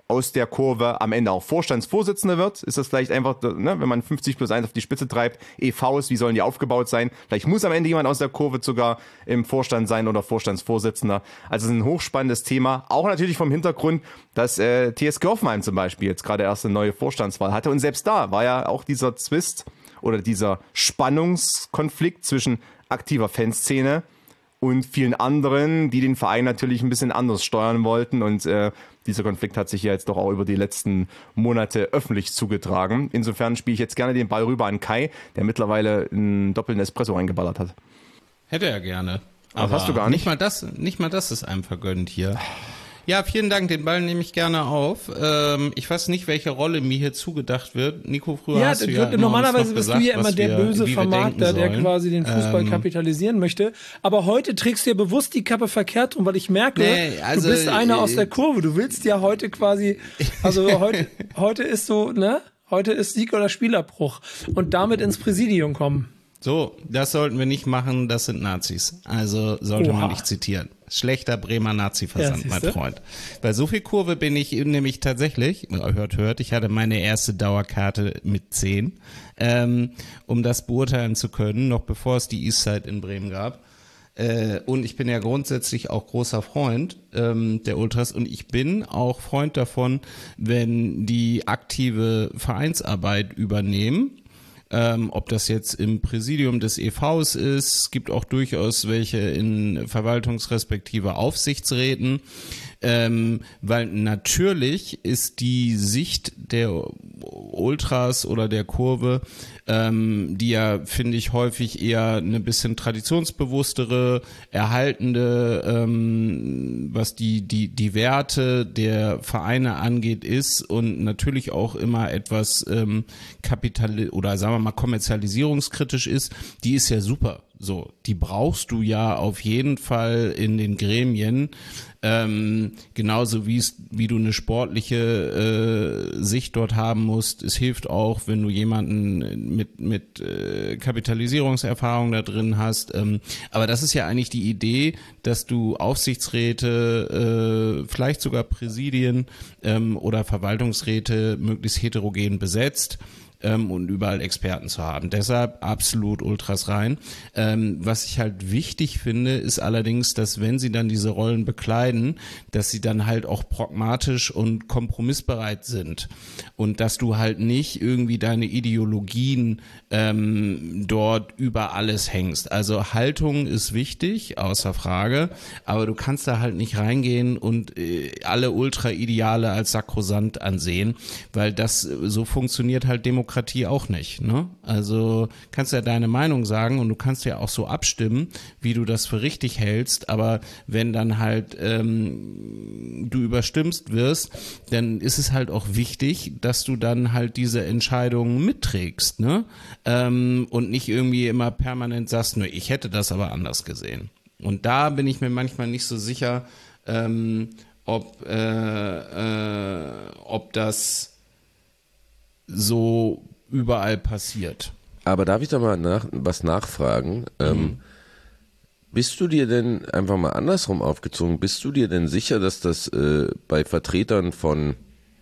S13: aus der Kurve am Ende auch Vorstandsvorsitzender wird? Ist das vielleicht einfach, ne, wenn man 50+1 auf die Spitze treibt, EVs, wie sollen die aufgebaut sein? Vielleicht muss am Ende jemand aus der Kurve sogar im Vorstand sein oder Vorstandsvorsitzender. Also es ist ein hochspannendes Thema. Auch natürlich vom Hintergrund, dass TSG Hoffenheim zum Beispiel jetzt gerade erst eine neue Vorstandswahl hatte. Und selbst da war ja auch dieser Zwist oder dieser Spannungskonflikt zwischen aktiver Fanszene und vielen anderen, die den Verein natürlich ein bisschen anders steuern wollten. Und dieser Konflikt hat sich ja jetzt doch auch über die letzten Monate öffentlich zugetragen. Insofern spiele ich jetzt gerne den Ball rüber an Kai, der mittlerweile einen doppelten Espresso reingeballert hat.
S12: Hätte er gerne.
S13: Aber das hast du gar nicht.
S12: Nicht mal das ist einem vergönnt hier. Ja, vielen Dank, den Ball nehme ich gerne auf. Ich weiß nicht, welche Rolle mir hier zugedacht wird. Nico, früher hast du ja
S10: normalerweise bist
S12: gesagt,
S10: du ja immer der böse Vermarkter, der quasi den Fußball kapitalisieren möchte. Aber heute trägst du ja bewusst die Kappe verkehrt rum, weil ich merke, du bist einer aus der Kurve. Du willst ja heute quasi, also heute ist so, ne? Heute ist Sieg oder Spielerbruch und damit ins Präsidium kommen.
S12: So, das sollten wir nicht machen, das sind Nazis. Also sollte man nicht zitieren. Schlechter Bremer Nazi-Versand, mein Freund. Bei so viel Kurve bin ich nämlich tatsächlich, hört, ich hatte meine erste Dauerkarte mit 10, um das beurteilen zu können, noch bevor es die Eastside in Bremen gab. Und ich bin ja grundsätzlich auch großer Freund der Ultras und ich bin auch Freund davon, wenn die aktive Vereinsarbeit übernehmen. Ob das jetzt im Präsidium des EVs ist, es gibt auch durchaus welche in Verwaltungsrespektive Aufsichtsräten, weil natürlich ist die Sicht der Ultras oder der Kurve, die ja, finde ich, häufig eher eine bisschen traditionsbewusstere, erhaltende, was die Werte der Vereine angeht, ist und natürlich auch immer etwas oder sagen wir mal kommerzialisierungskritisch ist, die ist ja super. So, die brauchst du ja auf jeden Fall in den Gremien, genauso wie du eine sportliche Sicht dort haben musst. Es hilft auch, wenn du jemanden mit Kapitalisierungserfahrung da drin hast. Aber das ist ja eigentlich die Idee, dass du Aufsichtsräte, vielleicht sogar Präsidien oder Verwaltungsräte möglichst heterogen besetzt. Und überall Experten zu haben. Deshalb absolut Ultras rein. Was ich halt wichtig finde, ist allerdings, dass wenn sie dann diese Rollen bekleiden, dass sie dann halt auch pragmatisch und kompromissbereit sind. Und dass du halt nicht irgendwie deine Ideologien dort über alles hängst. Also Haltung ist wichtig, außer Frage, aber du kannst da halt nicht reingehen und alle Ultra-Ideale als sakrosant ansehen, weil das so funktioniert halt Demokratie auch nicht, ne? Also kannst ja deine Meinung sagen und du kannst ja auch so abstimmen, wie du das für richtig hältst, aber wenn dann halt du überstimmst wirst, dann ist es halt auch wichtig, dass du dann halt diese Entscheidungen mitträgst, ne? Und nicht irgendwie immer permanent sagst, nö, ich hätte das aber anders gesehen. Und da bin ich mir manchmal nicht so sicher, ob das so überall passiert.
S11: Aber darf ich da mal was nachfragen? Bist du dir denn, einfach mal andersrum aufgezogen, bist du dir denn sicher, dass das bei Vertretern von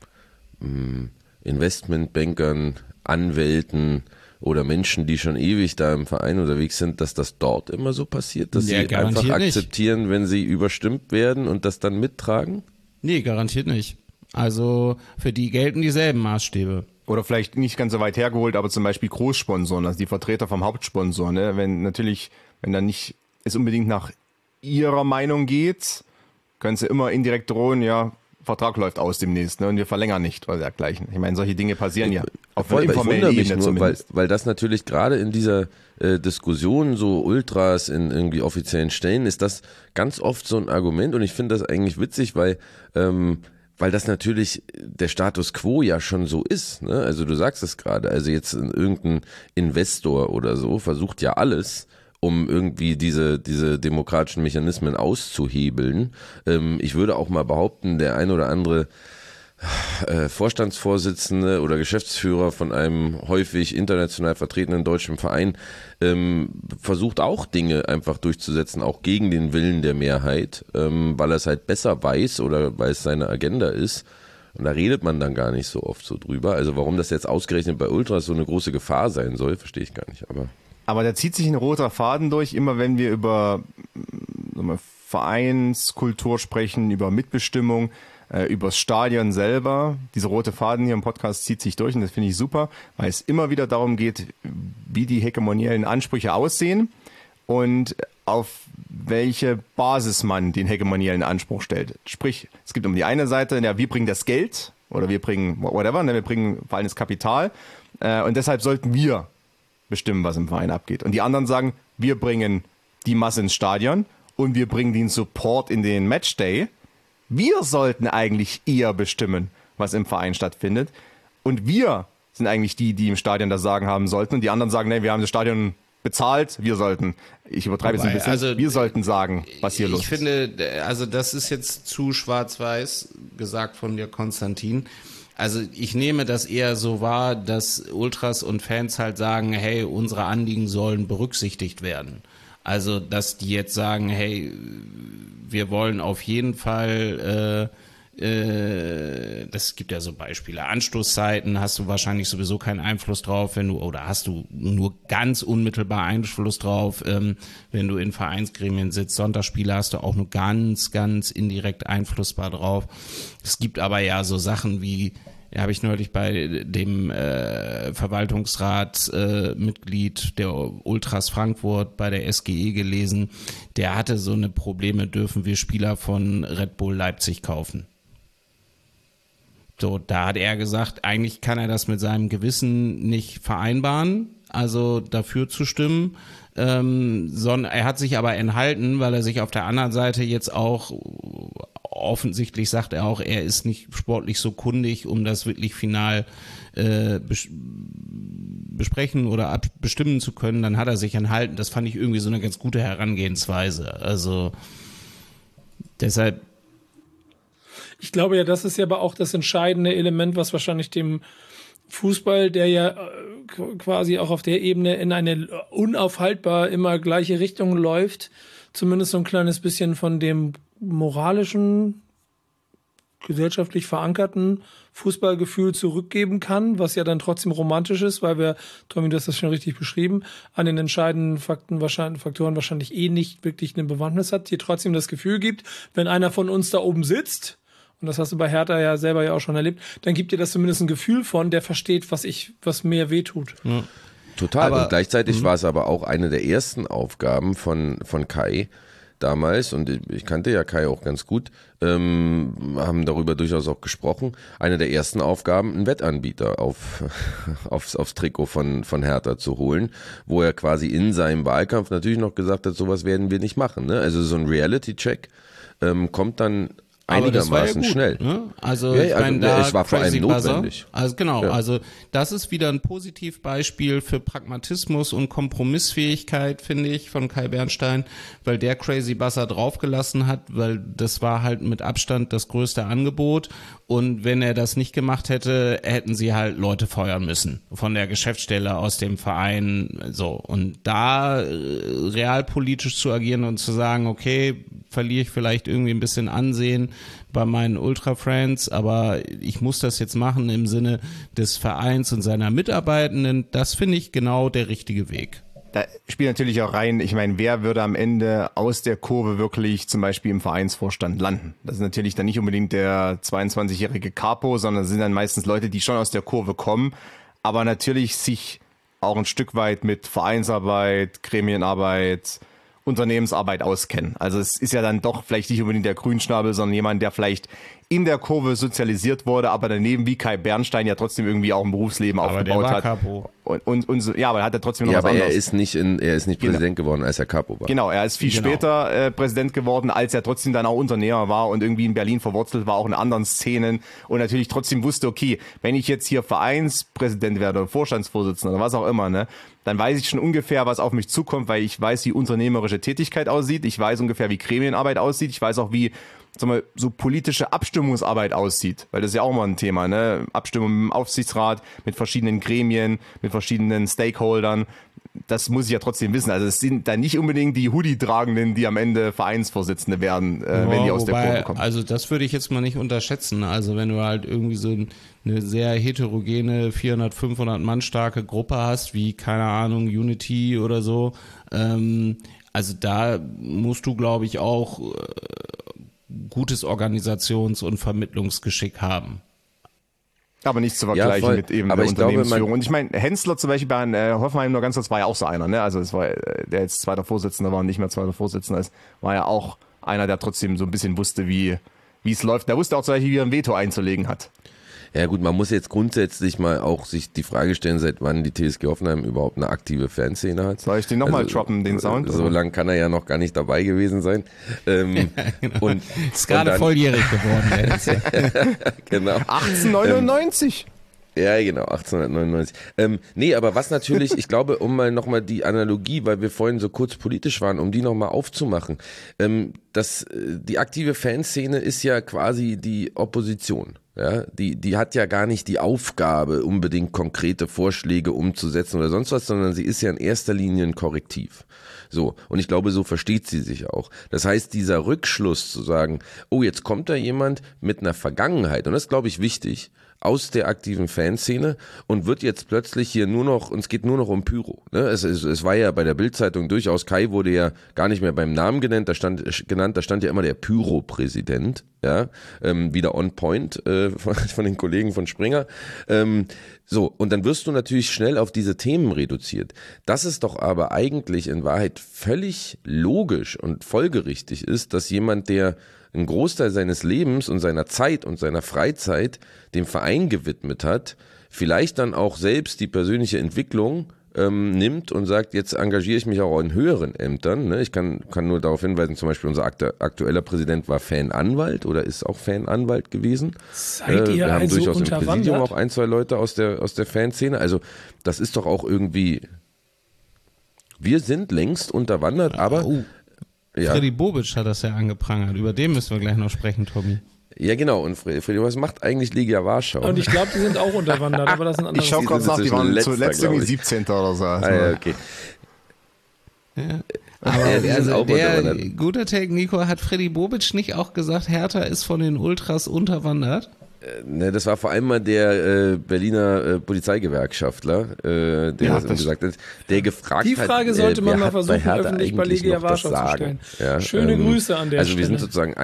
S11: Investmentbankern, Anwälten oder Menschen, die schon ewig da im Verein unterwegs sind, dass das dort immer so passiert, dass sie einfach akzeptieren, wenn sie überstimmt werden und das dann mittragen? Nee, garantiert nicht. Also für die gelten dieselben Maßstäbe.
S13: Oder vielleicht nicht ganz so weit hergeholt, aber zum Beispiel Großsponsoren, also die Vertreter vom Hauptsponsor, ne? Wenn dann nicht es unbedingt nach ihrer Meinung geht, können sie immer indirekt drohen, ja, Vertrag läuft aus demnächst, ne? Und wir verlängern nicht oder dergleichen. Ich meine, solche Dinge passieren ja auf einer informellen Ebene zumindest.
S11: Weil das natürlich gerade in dieser Diskussion so Ultras in irgendwie offiziellen Stellen ist das ganz oft so ein Argument und ich finde das eigentlich witzig, weil das natürlich der Status quo ja schon so ist, ne? Also du sagst es gerade, also jetzt irgendein Investor oder so versucht ja alles, um irgendwie diese demokratischen Mechanismen auszuhebeln. Ich würde auch mal behaupten, der ein oder andere Vorstandsvorsitzende oder Geschäftsführer von einem häufig international vertretenen deutschen Verein versucht auch Dinge einfach durchzusetzen, auch gegen den Willen der Mehrheit, weil er es halt besser weiß oder weil es seine Agenda ist. Und da redet man dann gar nicht so oft so drüber. Also warum das jetzt ausgerechnet bei Ultras so eine große Gefahr sein soll, verstehe ich gar nicht.
S13: Aber da zieht sich ein roter Faden durch, immer wenn wir über Vereinskultur sprechen, über Mitbestimmung, über das Stadion selber. Dieser rote Faden hier im Podcast zieht sich durch und das finde ich super, weil es immer wieder darum geht, wie die hegemoniellen Ansprüche aussehen und auf welche Basis man den hegemoniellen Anspruch stellt. Sprich, es gibt um die eine Seite, ja, wir bringen das Geld oder wir bringen whatever, wir bringen vor allem das Kapital und deshalb sollten wir bestimmen, was im Verein abgeht. Und die anderen sagen, wir bringen die Masse ins Stadion und wir bringen den Support in den Matchday. Wir sollten eigentlich eher bestimmen, was im Verein stattfindet. Und wir sind eigentlich die, die im Stadion das Sagen haben sollten. Und die anderen sagen, nee, wir haben das Stadion bezahlt, wir sollten, ich übertreibe jetzt ein bisschen, also, wir sollten sagen, was hier los ist.
S12: Ich finde, also das ist jetzt zu schwarz-weiß gesagt von dir, Konstantin. Also ich nehme das eher so wahr, dass Ultras und Fans halt sagen, hey, unsere Anliegen sollen berücksichtigt werden. Also, dass die jetzt sagen, hey, wir wollen auf jeden Fall, das gibt ja so Beispiele, Anstoßzeiten hast du wahrscheinlich sowieso keinen Einfluss drauf, oder hast du nur ganz unmittelbar Einfluss drauf, wenn du in Vereinsgremien sitzt. Sonntagsspiele hast du auch nur ganz, ganz indirekt einflussbar drauf. Es gibt aber ja so Sachen wie, habe ich neulich bei dem Verwaltungsratsmitglied der Ultras Frankfurt bei der SGE gelesen, der hatte so eine Probleme, dürfen wir Spieler von Red Bull Leipzig kaufen. So, da hat er gesagt, eigentlich kann er das mit seinem Gewissen nicht vereinbaren, also dafür zu stimmen, sondern er hat sich aber enthalten, weil er sich auf der anderen Seite jetzt auch offensichtlich sagt er auch, er ist nicht sportlich so kundig, um das wirklich final besprechen oder bestimmen zu können, dann hat er sich enthalten. Das fand ich irgendwie so eine ganz gute Herangehensweise. Also deshalb.
S10: Ich glaube ja, das ist ja aber auch das entscheidende Element, was wahrscheinlich dem Fußball, der ja quasi auch auf der Ebene in eine unaufhaltbar immer gleiche Richtung läuft, zumindest so ein kleines bisschen von dem moralischen, gesellschaftlich verankerten Fußballgefühl zurückgeben kann, was ja dann trotzdem romantisch ist, weil wir, Tommy, du hast das schon richtig beschrieben, an den entscheidenden Faktoren wahrscheinlich nicht wirklich eine Bewandtnis hat, dir trotzdem das Gefühl gibt, wenn einer von uns da oben sitzt, und das hast du bei Hertha ja selber ja auch schon erlebt, dann gibt dir das zumindest ein Gefühl von, der versteht, was mir wehtut.
S11: Ja. Total. Und gleichzeitig war es aber auch eine der ersten Aufgaben von Kai damals, und ich kannte ja Kai auch ganz gut, haben darüber durchaus auch gesprochen, eine der ersten Aufgaben, einen Wettanbieter aufs Trikot von Hertha zu holen, wo er quasi in seinem Wahlkampf natürlich noch gesagt hat, sowas werden wir nicht machen. Ne? Also so ein Reality-Check kommt dann einigermaßen schnell.
S12: Ne? Also,
S11: ja, es war vor allem notwendig.
S12: Also genau, also das ist wieder ein Positivbeispiel für Pragmatismus und Kompromissfähigkeit, finde ich, von Kai Bernstein, weil der Crazy Buzzer draufgelassen hat, weil das war halt mit Abstand das größte Angebot, und wenn er das nicht gemacht hätte, hätten sie halt Leute feuern müssen von der Geschäftsstelle, aus dem Verein, so. Und da realpolitisch zu agieren und zu sagen, okay, verliere ich vielleicht irgendwie ein bisschen Ansehen bei meinen Ultra-Friends, aber ich muss das jetzt machen im Sinne des Vereins und seiner Mitarbeitenden, das finde ich genau der richtige Weg.
S13: Da spielt natürlich auch rein, ich meine, wer würde am Ende aus der Kurve wirklich zum Beispiel im Vereinsvorstand landen? Das ist natürlich dann nicht unbedingt der 22-jährige Capo, sondern das sind dann meistens Leute, die schon aus der Kurve kommen, aber natürlich sich auch ein Stück weit mit Vereinsarbeit, Gremienarbeit, Unternehmensarbeit auskennen. Also es ist ja dann doch vielleicht nicht unbedingt der Grünschnabel, sondern jemand, der vielleicht in der Kurve sozialisiert wurde, aber daneben wie Kai Bernstein ja trotzdem irgendwie auch ein Berufsleben aufgebaut hat.
S12: Capo.
S13: Und so, ja, aber er hat ja trotzdem noch was
S11: anderes.
S13: anderes.
S11: Er ist nicht Präsident geworden, als er Capo war.
S13: Genau, er ist viel später Präsident geworden, als er trotzdem dann auch Unternehmer war und irgendwie in Berlin verwurzelt war, auch in anderen Szenen, und natürlich trotzdem wusste, okay, wenn ich jetzt hier Vereinspräsident werde oder Vorstandsvorsitzender oder was auch immer, ne, dann weiß ich schon ungefähr, was auf mich zukommt, weil ich weiß, wie unternehmerische Tätigkeit aussieht, ich weiß ungefähr, wie Gremienarbeit aussieht, ich weiß auch, wie so politische Abstimmungsarbeit aussieht, weil das ist ja auch mal ein Thema, ne? Abstimmung im Aufsichtsrat, mit verschiedenen Gremien, mit verschiedenen Stakeholdern, das muss ich ja trotzdem wissen. Also es sind da nicht unbedingt die Hoodie-Tragenden, die am Ende Vereinsvorsitzende werden, wenn die aus der Kurve kommen.
S12: Also das würde ich jetzt mal nicht unterschätzen. Also wenn du halt irgendwie so eine sehr heterogene 400, 500 Mann starke Gruppe hast, wie, keine Ahnung, Unity oder so, also da musst du, glaube ich, auch gutes Organisations- und Vermittlungsgeschick haben.
S13: Aber nicht zu vergleichen mit eben der Unternehmensführung. Und ich meine, Hensler zum Beispiel bei Hoffenheim nur ganz kurz war ja auch so einer, ne? Also es war der jetzt zweiter Vorsitzender war und nicht mehr zweiter Vorsitzender ist, war ja auch einer, der trotzdem so ein bisschen wusste, wie es läuft. Der wusste auch zum Beispiel, wie er ein Veto einzulegen hat.
S11: Ja gut, man muss jetzt grundsätzlich mal auch sich die Frage stellen, seit wann die TSG Hoffenheim überhaupt eine aktive Fanszene hat.
S13: Soll ich den nochmal droppen, den Sound?
S11: So lang kann er ja noch gar nicht dabei gewesen sein.
S12: Genau. Und ist gerade volljährig geworden.
S11: Genau.
S13: 1899.
S11: Ja, genau, 1899. Nee, aber was natürlich, ich glaube, um mal nochmal die Analogie, weil wir vorhin so kurz politisch waren, um die nochmal aufzumachen, die aktive Fanszene ist ja quasi die Opposition. Ja, die hat ja gar nicht die Aufgabe, unbedingt konkrete Vorschläge umzusetzen oder sonst was, sondern sie ist ja in erster Linie ein Korrektiv. So, und ich glaube, so versteht sie sich auch. Das heißt, dieser Rückschluss zu sagen, oh, jetzt kommt da jemand mit einer Vergangenheit, und das ist, glaube ich, wichtig, aus der aktiven Fanszene und wird jetzt plötzlich hier es geht nur noch um Pyro. Ne? Es war ja bei der Bild-Zeitung durchaus, Kai wurde ja gar nicht mehr beim Namen genannt, da stand ja immer der Pyro-Präsident, ja, wieder on point von den Kollegen von Springer. So, und dann wirst du natürlich schnell auf diese Themen reduziert. Dass es doch aber eigentlich in Wahrheit völlig logisch und folgerichtig ist, dass jemand, der einen Großteil seines Lebens und seiner Zeit und seiner Freizeit dem Verein gewidmet hat, vielleicht dann auch selbst die persönliche Entwicklung nimmt und sagt, jetzt engagiere ich mich auch in höheren Ämtern. Ne? Ich kann nur darauf hinweisen, zum Beispiel unser aktueller Präsident war Fananwalt oder ist auch Fananwalt gewesen.
S10: Seid ihr
S11: wir haben
S10: also
S11: durchaus im
S10: unterwandert?
S11: Präsidium auch ein, zwei Leute aus der Fanszene. Also das ist doch auch irgendwie, wir sind längst unterwandert, aber... Ja.
S12: Freddy Bobic hat das ja angeprangert. Über den müssen wir gleich noch sprechen, Tommy.
S11: Ja, genau. Und Freddy, was macht eigentlich Legia Warschau?
S10: Und ich glaube, die sind auch unterwandert, aber das ist ein anderes.
S13: Ich schau kurz nach, die waren zuletzt irgendwie 17. oder so.
S11: Also ja, okay.
S12: Ja. Aber der guter Take, Nico, hat Freddy Bobic nicht auch gesagt, Hertha ist von den Ultras unterwandert?
S11: Ne, das war vor allem mal der Berliner Polizeigewerkschaftler, der das gesagt hat, der gefragt hat.
S10: Die Frage sollte man mal versuchen,
S11: bei
S10: öffentlich bei Legia Warschau zu stellen.
S11: Ja,
S10: schöne Grüße an der Stelle.
S11: Also wir sind sozusagen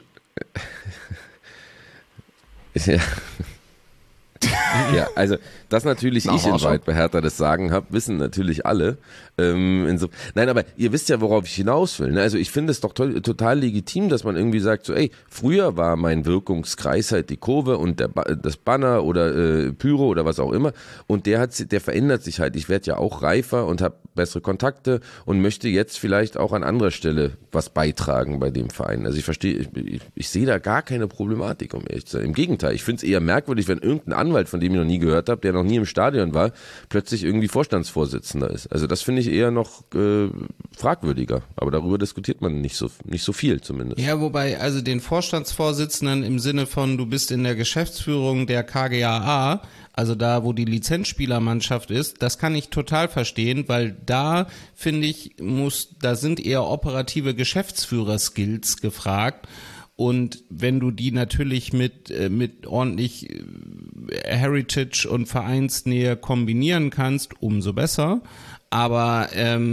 S11: ja, also dass natürlich ich in Wahrheit bei Hertha das Sagen habe, wissen natürlich alle. Nein, aber ihr wisst ja, worauf ich hinaus will. Ne? Also ich finde es doch total legitim, dass man irgendwie sagt, so, ey, früher war mein Wirkungskreis halt die Kurve und das Banner oder Pyro oder was auch immer, und der verändert sich halt. Ich werde ja auch reifer und habe bessere Kontakte und möchte jetzt vielleicht auch an anderer Stelle was beitragen bei dem Verein. Also ich verstehe, ich sehe da gar keine Problematik, um ehrlich zu sein. Im Gegenteil, ich finde es eher merkwürdig, wenn irgendein Anwalt, von dem ich noch nie gehört habe, der noch nie im Stadion war, plötzlich irgendwie Vorstandsvorsitzender ist. Also das finde ich eher noch fragwürdiger. Aber darüber diskutiert man nicht so viel zumindest.
S12: Ja, wobei, also den Vorstandsvorsitzenden im Sinne von, du bist in der Geschäftsführung der KGaA, also da, wo die Lizenzspielermannschaft ist, das kann ich total verstehen, weil da, finde ich, da sind eher operative Geschäftsführer-Skills gefragt. Und wenn du die natürlich mit ordentlich Heritage und Vereinsnähe kombinieren kannst, umso besser. Aber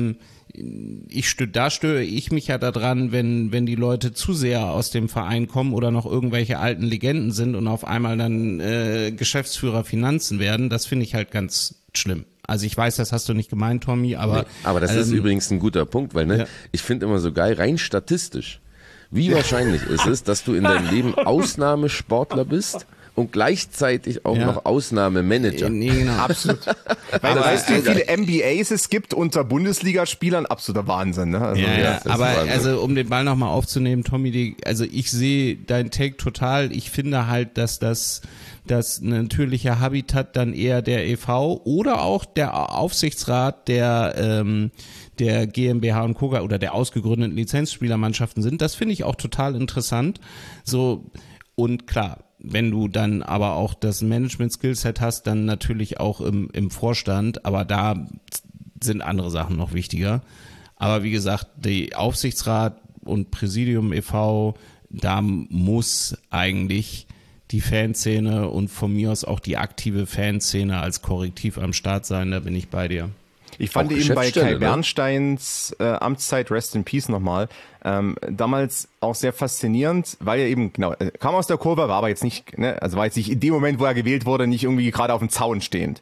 S12: da störe ich mich ja daran, wenn die Leute zu sehr aus dem Verein kommen oder noch irgendwelche alten Legenden sind und auf einmal dann Geschäftsführer Finanzen werden. Das finde ich halt ganz schlimm. Also ich weiß, das hast du nicht gemeint, Tommy, aber...
S11: Nee, aber das ist übrigens ein guter Punkt, weil ja. Ich finde immer so geil, rein statistisch, wie wahrscheinlich ist es, dass du in deinem Leben Ausnahmesportler bist und gleichzeitig auch noch Ausnahmemanager.
S12: Genau.
S13: Absolut. Weißt du, wie viele MBAs es gibt unter Bundesligaspielern? Absoluter Wahnsinn. Ne? Also,
S12: aber also um den Ball nochmal aufzunehmen, Tommy, also ich sehe dein Take total. Ich finde halt, dass das natürliche Habitat dann eher der e.V. oder auch der Aufsichtsrat der GmbH und Co. oder der ausgegründeten Lizenzspielermannschaften sind. Das finde ich auch total interessant. So, und klar, wenn du dann aber auch das Management-Skillset hast, dann natürlich auch im Vorstand, aber da sind andere Sachen noch wichtiger. Aber wie gesagt, die Aufsichtsrat und Präsidium e.V., da muss eigentlich die Fanszene und von mir aus auch die aktive Fanszene als Korrektiv am Start sein, da bin ich bei dir.
S13: Ich fand eben bei Kai Bernsteins Amtszeit, Rest in Peace nochmal, damals auch sehr faszinierend, weil er eben, genau, kam aus der Kurve, war aber jetzt nicht, ne, also war jetzt nicht in dem Moment, wo er gewählt wurde, nicht irgendwie gerade auf dem Zaun stehend.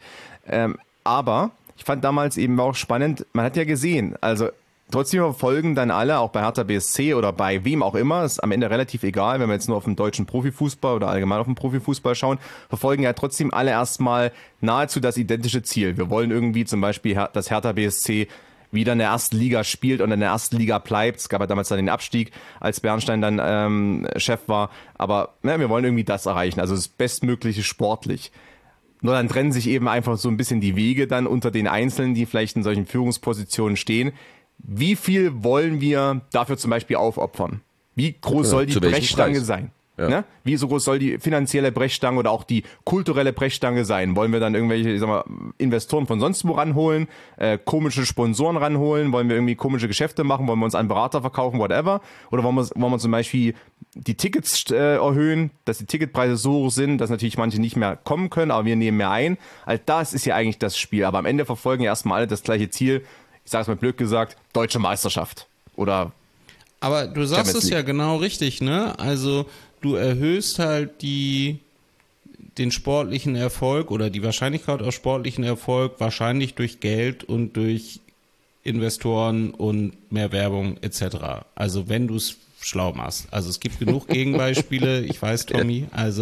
S13: Aber ich fand damals eben auch spannend, man hat ja gesehen, also trotzdem verfolgen dann alle, auch bei Hertha BSC oder bei wem auch immer, ist am Ende relativ egal, wenn wir jetzt nur auf den deutschen Profifußball oder allgemein auf den Profifußball schauen, verfolgen ja trotzdem alle erstmal nahezu das identische Ziel. Wir wollen irgendwie zum Beispiel, dass Hertha BSC wieder in der ersten Liga spielt und in der ersten Liga bleibt. Es gab ja damals dann den Abstieg, als Bernstein dann Chef war. Aber wir wollen irgendwie das erreichen, also das Bestmögliche sportlich. Nur dann trennen sich eben einfach so ein bisschen die Wege dann unter den Einzelnen, die vielleicht in solchen Führungspositionen stehen. Wie viel wollen wir dafür zum Beispiel aufopfern? Wie groß soll die Brechstange sein? Ja. Ne? Wie so groß soll die finanzielle Brechstange oder auch die kulturelle Brechstange sein? Wollen wir dann irgendwelche, ich sag mal, Investoren von sonst wo ranholen, komische Sponsoren ranholen? Wollen wir irgendwie komische Geschäfte machen? Wollen wir uns an Berater verkaufen, whatever? Oder wollen wir zum Beispiel die Tickets erhöhen, dass die Ticketpreise so hoch sind, dass natürlich manche nicht mehr kommen können, aber wir nehmen mehr ein? All das ist ja eigentlich das Spiel. Aber am Ende verfolgen ja erstmal alle das gleiche Ziel. Ich sage es mal blöd gesagt, deutsche Meisterschaft oder.
S12: Aber du sagst es ja genau richtig, ne? Also du erhöhst halt den sportlichen Erfolg oder die Wahrscheinlichkeit auf sportlichen Erfolg wahrscheinlich durch Geld und durch Investoren und mehr Werbung etc. Also wenn du es schlau machst. Also es gibt genug Gegenbeispiele, ich weiß, Tommy, also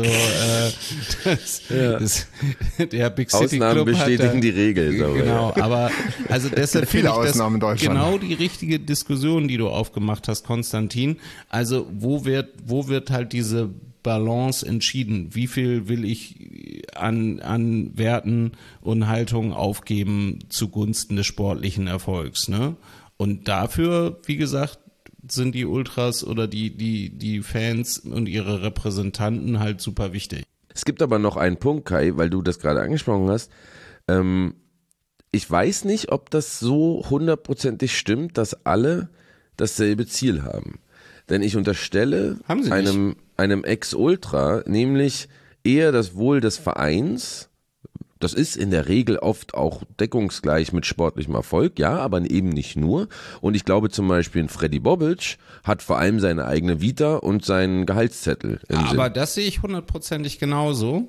S12: der Big City
S11: Ausnahmen
S12: Club
S11: bestätigen die Regel.
S12: Genau, aber also deshalb finde ich das genau die richtige Diskussion, die du aufgemacht hast, Konstantin. Also wo wird halt diese Balance entschieden? Wie viel will ich an Werten und Haltungen aufgeben zugunsten des sportlichen Erfolgs, ne? Und dafür, wie gesagt, sind die Ultras oder die Fans und ihre Repräsentanten halt super wichtig.
S11: Es gibt aber noch einen Punkt, Kai, weil du das gerade angesprochen hast. Ich weiß nicht, ob das so hundertprozentig stimmt, dass alle dasselbe Ziel haben. Denn ich unterstelle einem Ex-Ultra nämlich eher das Wohl des Vereins. Das ist in der Regel oft auch deckungsgleich mit sportlichem Erfolg, ja, aber eben nicht nur. Und ich glaube zum Beispiel ein Freddy Bobic hat vor allem seine eigene Vita und seinen Gehaltszettel im Sinn.
S12: Aber das sehe ich hundertprozentig genauso.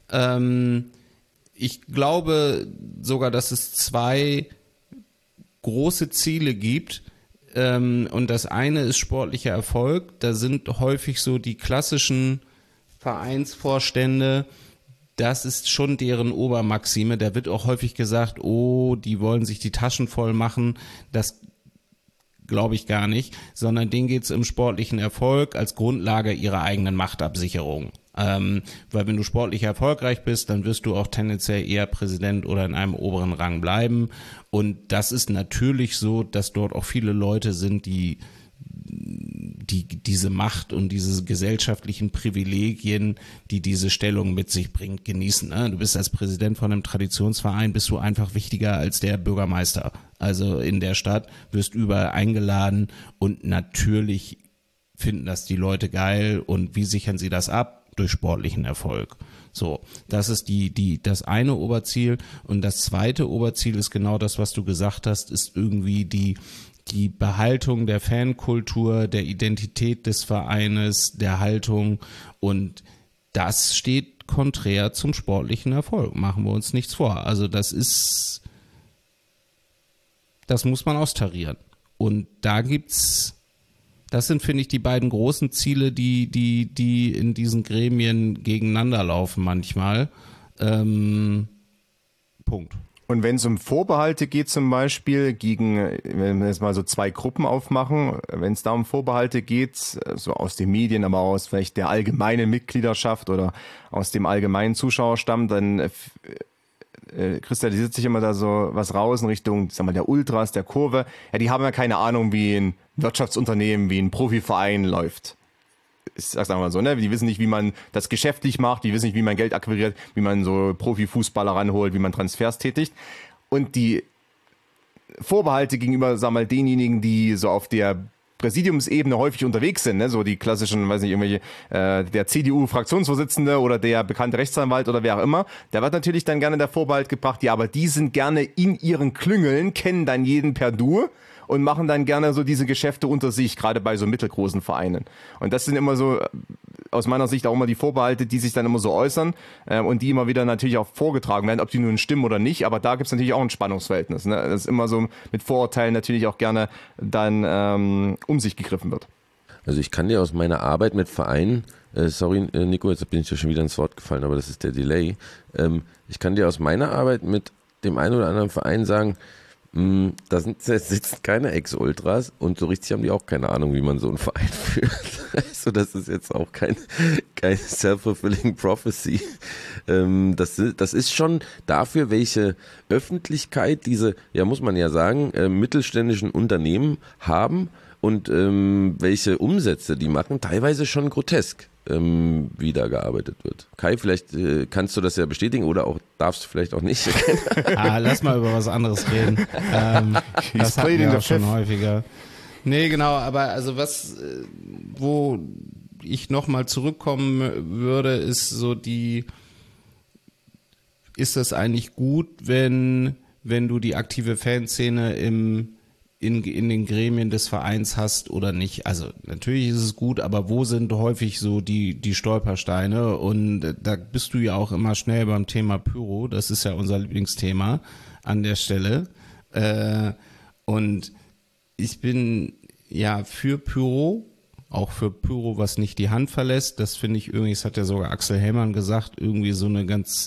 S12: Ich glaube sogar, dass es zwei große Ziele gibt. Und das eine ist sportlicher Erfolg. Da sind häufig so die klassischen Vereinsvorstände, das ist schon deren Obermaxime. Da wird auch häufig gesagt, oh, die wollen sich die Taschen voll machen. Das glaube ich gar nicht, sondern denen geht es im sportlichen Erfolg als Grundlage ihrer eigenen Machtabsicherung. Weil wenn du sportlich erfolgreich bist, dann wirst du auch tendenziell eher Präsident oder in einem oberen Rang bleiben. Und das ist natürlich so, dass dort auch viele Leute sind, die diese Macht und diese gesellschaftlichen Privilegien, die diese Stellung mit sich bringt, genießen. Ne? Du bist als Präsident von einem Traditionsverein, bist du einfach wichtiger als der Bürgermeister. Also in der Stadt wirst überall eingeladen und natürlich finden das die Leute geil und wie sichern sie das ab? Durch sportlichen Erfolg. So, das ist das eine Oberziel und das zweite Oberziel ist genau das, was du gesagt hast, ist irgendwie die Behaltung der Fankultur, der Identität des Vereines, der Haltung und das steht konträr zum sportlichen Erfolg. Machen wir uns nichts vor. Also das muss man austarieren. Und da gibt's Das sind, finde ich, die beiden großen Ziele, die in diesen Gremien gegeneinander laufen manchmal. Punkt.
S13: Und wenn es um Vorbehalte geht zum Beispiel wenn wir jetzt mal so 2 Gruppen aufmachen, wenn es da um Vorbehalte geht, so aus den Medien, aber aus vielleicht der allgemeinen Mitgliederschaft oder aus dem allgemeinen Zuschauerstamm, dann kristallisiert sich immer da so was raus in Richtung, sagen wir, der Ultras, der Kurve. Ja, die haben ja keine Ahnung, wie ein Wirtschaftsunternehmen, wie ein Profiverein läuft. Ich sag's mal so, ne? Die wissen nicht, wie man das geschäftlich macht, die wissen nicht, wie man Geld akquiriert, wie man so Profifußballer ranholt, wie man Transfers tätigt. Und die Vorbehalte gegenüber, sagen wir mal, denjenigen, die so auf der Präsidiumsebene häufig unterwegs sind, ne? So die klassischen, weiß nicht, irgendwelche, der CDU-Fraktionsvorsitzende oder der bekannte Rechtsanwalt oder wer auch immer, da wird natürlich dann gerne der Vorbehalt gebracht, ja, aber die sind gerne in ihren Klüngeln, kennen dann jeden per Du und machen dann gerne so diese Geschäfte unter sich, gerade bei so mittelgroßen Vereinen. Und das sind immer so, aus meiner Sicht auch immer die Vorbehalte, die sich dann immer so äußern und die immer wieder natürlich auch vorgetragen werden, ob die nun stimmen oder nicht. Aber da gibt's natürlich auch ein Spannungsverhältnis, ne? Das ist immer so mit Vorurteilen natürlich auch gerne dann um sich gegriffen wird.
S11: Also ich kann dir aus meiner Arbeit mit Vereinen, sorry Nico, jetzt bin ich dir schon wieder ins Wort gefallen, aber das ist der Delay. Ich kann dir aus meiner Arbeit mit dem einen oder anderen Verein sagen, da sitzen keine Ex-Ultras und so richtig haben die auch keine Ahnung, wie man so einen Verein führt. Also das ist jetzt auch kein self-fulfilling prophecy. Das ist schon dafür, welche Öffentlichkeit diese, ja muss man ja sagen, mittelständischen Unternehmen haben und welche Umsätze die machen, teilweise schon grotesk, wie da gearbeitet wird. Kai, vielleicht kannst du das ja bestätigen oder auch darfst du vielleicht auch nicht.
S12: Lass mal über was anderes reden. Das hatten wir auch schon häufiger. Nee, genau, aber also wo ich nochmal zurückkommen würde, ist so ist das eigentlich gut, wenn du die aktive Fanszene in den Gremien des Vereins hast oder nicht. Also natürlich ist es gut, aber wo sind häufig so die Stolpersteine? Und da bist du ja auch immer schnell beim Thema Pyro. Das ist ja unser Lieblingsthema an der Stelle. Und ich bin ja für Pyro, auch für Pyro, was nicht die Hand verlässt. Das finde ich irgendwie, das hat ja sogar Axel Hellmann gesagt, irgendwie so eine ganz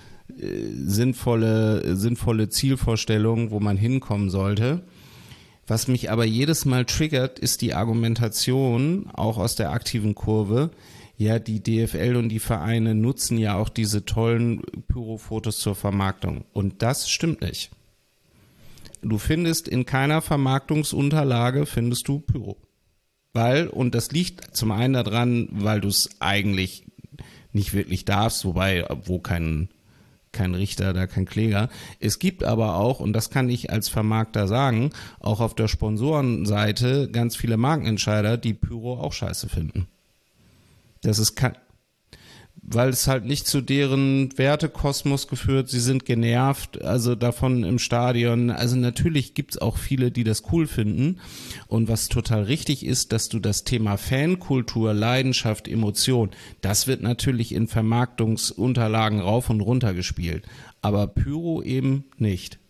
S12: sinnvolle Zielvorstellung, wo man hinkommen sollte. Was mich aber jedes Mal triggert, ist die Argumentation, auch aus der aktiven Kurve, ja, die DFL und die Vereine nutzen ja auch diese tollen Pyro-Fotos zur Vermarktung. Und das stimmt nicht. Du findest in keiner Vermarktungsunterlage, findest du Pyro. Und das liegt zum einen daran, weil du es eigentlich nicht wirklich darfst, wobei, wo kein Richter, da kein Kläger. Es gibt aber auch, und das kann ich als Vermarkter sagen, auch auf der Sponsorenseite ganz viele Markenentscheider, die Pyro auch scheiße finden. Das ist weil es halt nicht zu deren Wertekosmos geführt, sie sind genervt, also davon im Stadion. Also natürlich gibt's auch viele, die das cool finden. Und was total richtig ist, dass du das Thema Fankultur, Leidenschaft, Emotion, das wird natürlich in Vermarktungsunterlagen rauf und runter gespielt. Aber Pyro eben nicht.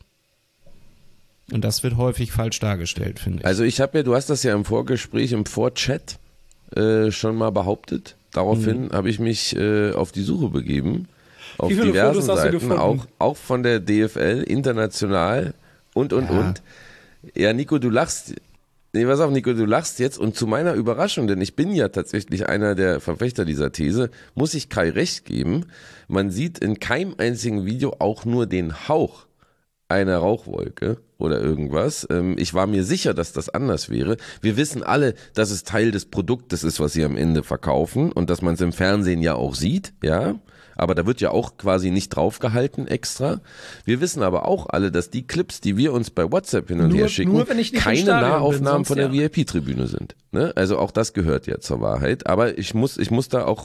S12: Und das wird häufig falsch dargestellt, finde ich.
S11: Also du hast das ja im Vorgespräch, im Vorchat schon mal behauptet. Daraufhin habe ich mich auf die Suche begeben, auf diversen Seiten, auch von der DFL, international und. Ja, Nico, du lachst. Nee, pass auf, Nico, du lachst jetzt und zu meiner Überraschung, denn ich bin ja tatsächlich einer der Verfechter dieser These, muss ich Kai recht geben, man sieht in keinem einzigen Video auch nur den Hauch einer Rauchwolke oder irgendwas. Ich war mir sicher, dass das anders wäre. Wir wissen alle, dass es Teil des Produktes ist, was sie am Ende verkaufen und dass man es im Fernsehen ja auch sieht, ja. Aber da wird ja auch quasi nicht draufgehalten extra. Wir wissen aber auch alle, dass die Clips, die wir uns bei WhatsApp hin und her schicken, keine Nahaufnahmen von der VIP-Tribüne sind. Ne? Also auch das gehört ja zur Wahrheit. Aber ich muss da auch...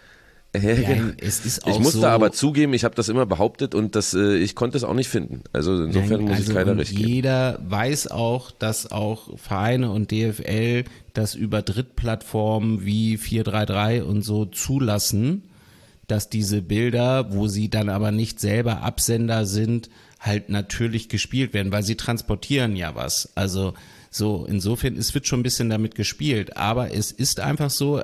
S12: es ist auch
S11: ich musste
S12: so,
S11: aber zugeben, ich habe das immer behauptet und ich konnte es auch nicht finden. Also insofern muss ich keiner recht geben.
S12: Jeder weiß auch, dass auch Vereine und DFL das über Drittplattformen wie 433 und so zulassen, dass diese Bilder, wo sie dann aber nicht selber Absender sind, halt natürlich gespielt werden, weil sie transportieren ja was. Also So, insofern, es wird schon ein bisschen damit gespielt, aber es ist einfach so,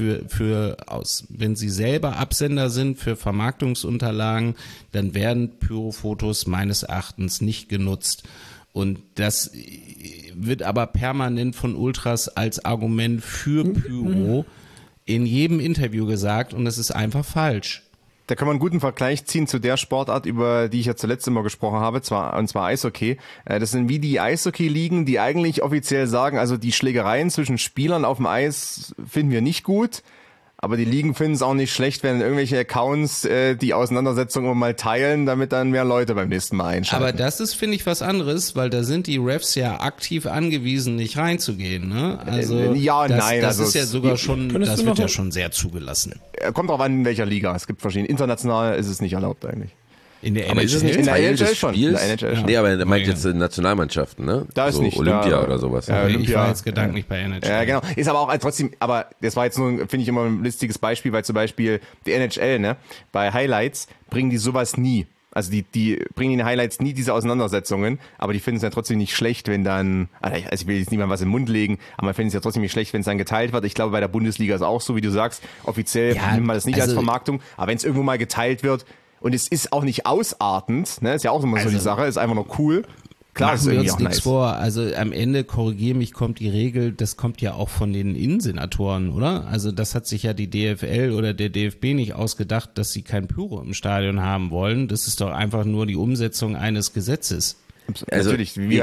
S12: wenn Sie selber Absender sind für Vermarktungsunterlagen, dann werden Pyrofotos meines Erachtens nicht genutzt. Und das wird aber permanent von Ultras als Argument für Pyro in jedem Interview gesagt und das ist einfach falsch.
S13: Da kann man einen guten Vergleich ziehen zu der Sportart, über die ich ja zuletzt immer gesprochen habe, und zwar Eishockey. Das sind wie die Eishockey-Ligen, die eigentlich offiziell sagen, also die Schlägereien zwischen Spielern auf dem Eis finden wir nicht gut. Aber die Ligen finden es auch nicht schlecht, wenn irgendwelche Accounts die Auseinandersetzung immer mal teilen, damit dann mehr Leute beim nächsten Mal einschalten.
S12: Aber das ist, finde ich, was anderes, weil da sind die Refs ja aktiv angewiesen, nicht reinzugehen. Ne? Also das ist ja sogar schon, das wird ja schon sehr zugelassen.
S13: Kommt drauf an, in welcher Liga. Es gibt verschiedene. International ist es nicht erlaubt eigentlich.
S12: In der
S11: aber
S12: NHL?
S11: Ist es nicht in der NHL
S13: schon.
S11: In der NHL schon. Nee, aber er meint jetzt Nationalmannschaften, ne?
S13: Da ist
S11: so
S13: nicht.
S11: Olympia oder sowas.
S13: Ja, Olympia.
S12: Ich war jetzt gedanklich bei NHL.
S13: Ja, genau. Ist aber auch trotzdem, aber das war jetzt nur, finde ich, immer ein lustiges Beispiel, weil zum Beispiel die NHL, ne? Bei Highlights bringen die sowas nie. Also die bringen in den Highlights nie diese Auseinandersetzungen, aber die finden es ja trotzdem nicht schlecht, wenn dann, also ich will jetzt niemandem was im Mund legen, aber man findet es ja trotzdem nicht schlecht, wenn es dann geteilt wird. Ich glaube, bei der Bundesliga ist auch so, wie du sagst, offiziell nimmt man das nicht als Vermarktung, aber wenn es irgendwo mal geteilt wird, und es ist auch nicht ausartend, ne, ist ja auch immer so die Sache, ist einfach nur cool. Klar,
S12: machen wir uns nichts vor. Also am Ende, korrigiere mich, kommt die Regel, das kommt ja auch von den Innensenatoren, oder? Also das hat sich ja die DFL oder der DFB nicht ausgedacht, dass sie kein Pyro im Stadion haben wollen. Das ist doch einfach nur die Umsetzung eines Gesetzes.
S11: Also wir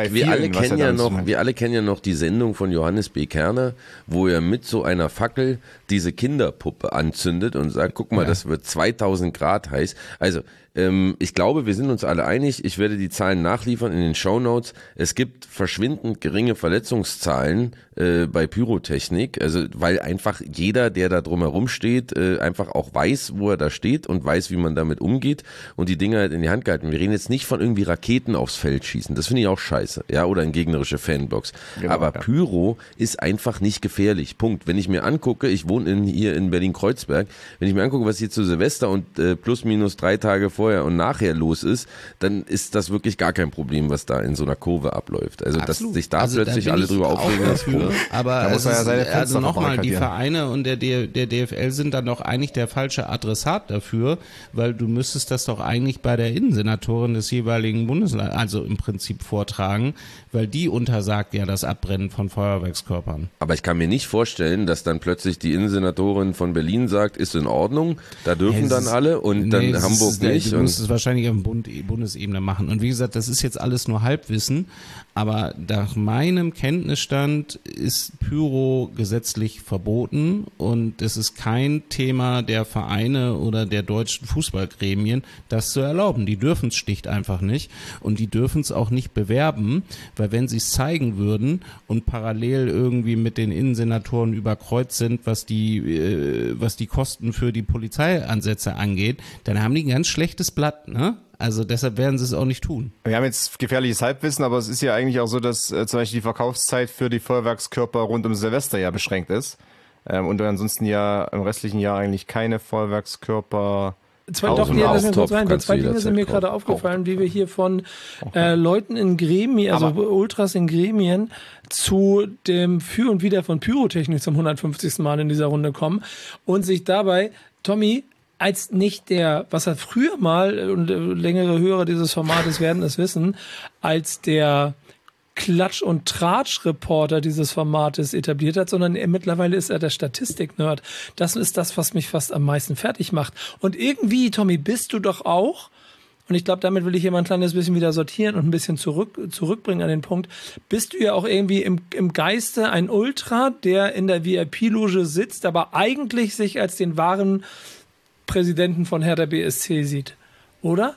S11: alle kennen ja noch die Sendung von Johannes B. Kerner, wo er mit so einer Fackel diese Kinderpuppe anzündet und sagt, guck mal, das wird 2000 Grad heiß. Also ich glaube, wir sind uns alle einig. Ich werde die Zahlen nachliefern in den Shownotes. Es gibt verschwindend geringe Verletzungszahlen bei Pyrotechnik, also weil einfach jeder, der da drumherum steht, einfach auch weiß, wo er da steht und weiß, wie man damit umgeht und die Dinger halt in die Hand gehalten. Wir reden jetzt nicht von irgendwie Raketen aufs Feld schießen. Das finde ich auch scheiße, ja, oder in gegnerische Fanblocks. Genau, aber Pyro ist einfach nicht gefährlich. Punkt. Wenn ich mir angucke, ich wohne hier in Berlin-Kreuzberg, wenn ich mir angucke, was hier zu Silvester und plus minus 3 Tage vorher und nachher los ist, dann ist das wirklich gar kein Problem, was da in so einer Kurve abläuft. Also, dass sich da plötzlich alle drüber aufregen, ist cool.
S12: Aber also nochmal, die Vereine und der DFL sind dann doch eigentlich der falsche Adressat dafür, weil du müsstest das doch eigentlich bei der Innensenatorin des jeweiligen Bundeslandes, also im Prinzip vortragen, weil die untersagt ja das Abbrennen von Feuerwerkskörpern.
S11: Aber ich kann mir nicht vorstellen, dass dann plötzlich die Innensenatorin von Berlin sagt, ist in Ordnung, da dürfen dann alle und dann Hamburg nicht.
S12: Du musst es wahrscheinlich auf Bundesebene machen. Und wie gesagt, das ist jetzt alles nur Halbwissen, aber nach meinem Kenntnisstand ist Pyro gesetzlich verboten und es ist kein Thema der Vereine oder der deutschen Fußballgremien, das zu erlauben. Die dürfen es schlicht einfach nicht und die dürfen es auch nicht bewerben, weil wenn sie es zeigen würden und parallel irgendwie mit den Innensenatoren überkreuzt sind, was die Kosten für die Polizeiansätze angeht, dann haben die ein ganz schlechtes Blatt, ne? Also deshalb werden sie es auch nicht tun.
S13: Wir haben jetzt gefährliches Halbwissen, aber es ist ja eigentlich auch so, dass zum Beispiel die Verkaufszeit für die Feuerwerkskörper rund um Silvester ja beschränkt ist. Und ansonsten ja im restlichen Jahr eigentlich keine Feuerwerkskörper.
S10: Zwei Dinge sind mir gerade aufgefallen, wie wir hier von Leuten in Gremien, also Ultras in Gremien, zu dem Für und Wider von Pyrotechnik zum 150. Mal in dieser Runde kommen und sich dabei, Tommy, als nicht der, was er früher mal, und längere Hörer dieses Formates werden es wissen, als der Klatsch- und Tratsch-Reporter dieses Formates etabliert hat, sondern mittlerweile ist er der Statistik-Nerd. Das ist das, was mich fast am meisten fertig macht. Und irgendwie, Tommy, bist du doch auch, und ich glaube, damit will ich hier mal ein kleines bisschen wieder sortieren und ein bisschen zurückbringen an den Punkt, bist du ja auch irgendwie im Geiste ein Ultra, der in der VIP-Loge sitzt, aber eigentlich sich als den wahren Präsidenten von Hertha BSC sieht, oder?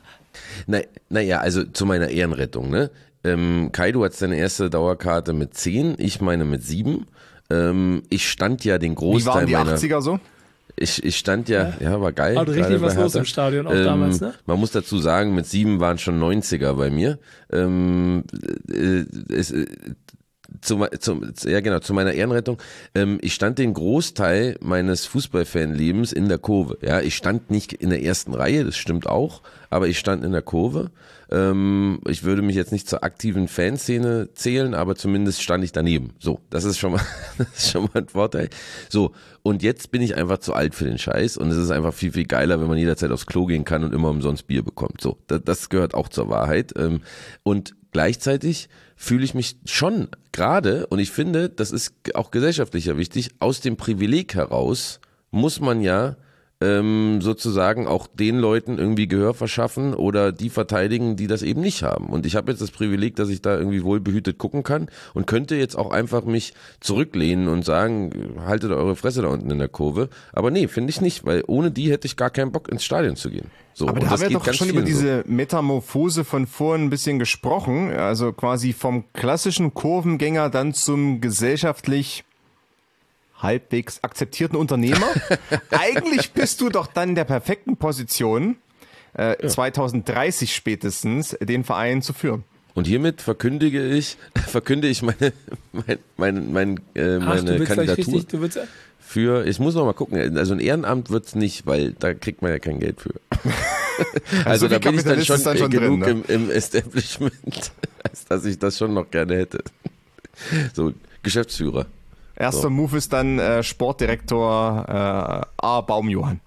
S11: Naja, also zu meiner Ehrenrettung, ne? Kai, du hattest deine erste Dauerkarte mit 10, ich meine mit 7. Ich stand ja den Großteil
S13: meiner... Wie waren die 80er so?
S11: Ich stand ja, war geil.
S10: Hat richtig was los im Stadion auch damals, ne?
S11: Man muss dazu sagen, mit 7 waren schon 90er bei mir. zu meiner Ehrenrettung. Ich stand den Großteil meines Fußballfanlebens in der Kurve. Ja, ich stand nicht in der ersten Reihe, das stimmt auch, aber ich stand in der Kurve. Ich würde mich jetzt nicht zur aktiven Fanszene zählen, aber zumindest stand ich daneben. So, das ist schon mal ein Vorteil. So, und jetzt bin ich einfach zu alt für den Scheiß und es ist einfach viel, viel geiler, wenn man jederzeit aufs Klo gehen kann und immer umsonst Bier bekommt. So, das gehört auch zur Wahrheit. Und gleichzeitig fühle ich mich schon gerade, und ich finde, das ist auch gesellschaftlicher wichtig, aus dem Privileg heraus muss man ja sozusagen auch den Leuten irgendwie Gehör verschaffen oder die verteidigen, die das eben nicht haben. Und ich habe jetzt das Privileg, dass ich da irgendwie wohlbehütet gucken kann und könnte jetzt auch einfach mich zurücklehnen und sagen, haltet eure Fresse da unten in der Kurve. Aber nee, finde ich nicht, weil ohne die hätte ich gar keinen Bock ins Stadion zu gehen. So,
S13: aber da haben wir doch schon über diese Metamorphose von vorhin ein bisschen gesprochen, also quasi vom klassischen Kurvengänger dann zum gesellschaftlich halbwegs akzeptierten Unternehmer. Eigentlich bist du doch dann in der perfekten Position, 2030 spätestens den Verein zu führen.
S11: Und hiermit verkünde ich meine Kandidatur für, ich muss noch mal gucken, also ein Ehrenamt wird's nicht, weil da kriegt man ja kein Geld für. Also da bin ich dann schon genug drin, ne? im Establishment, als dass ich das schon noch gerne hätte. So, Geschäftsführer.
S13: Erster Move ist dann Sportdirektor A. Baumjohann.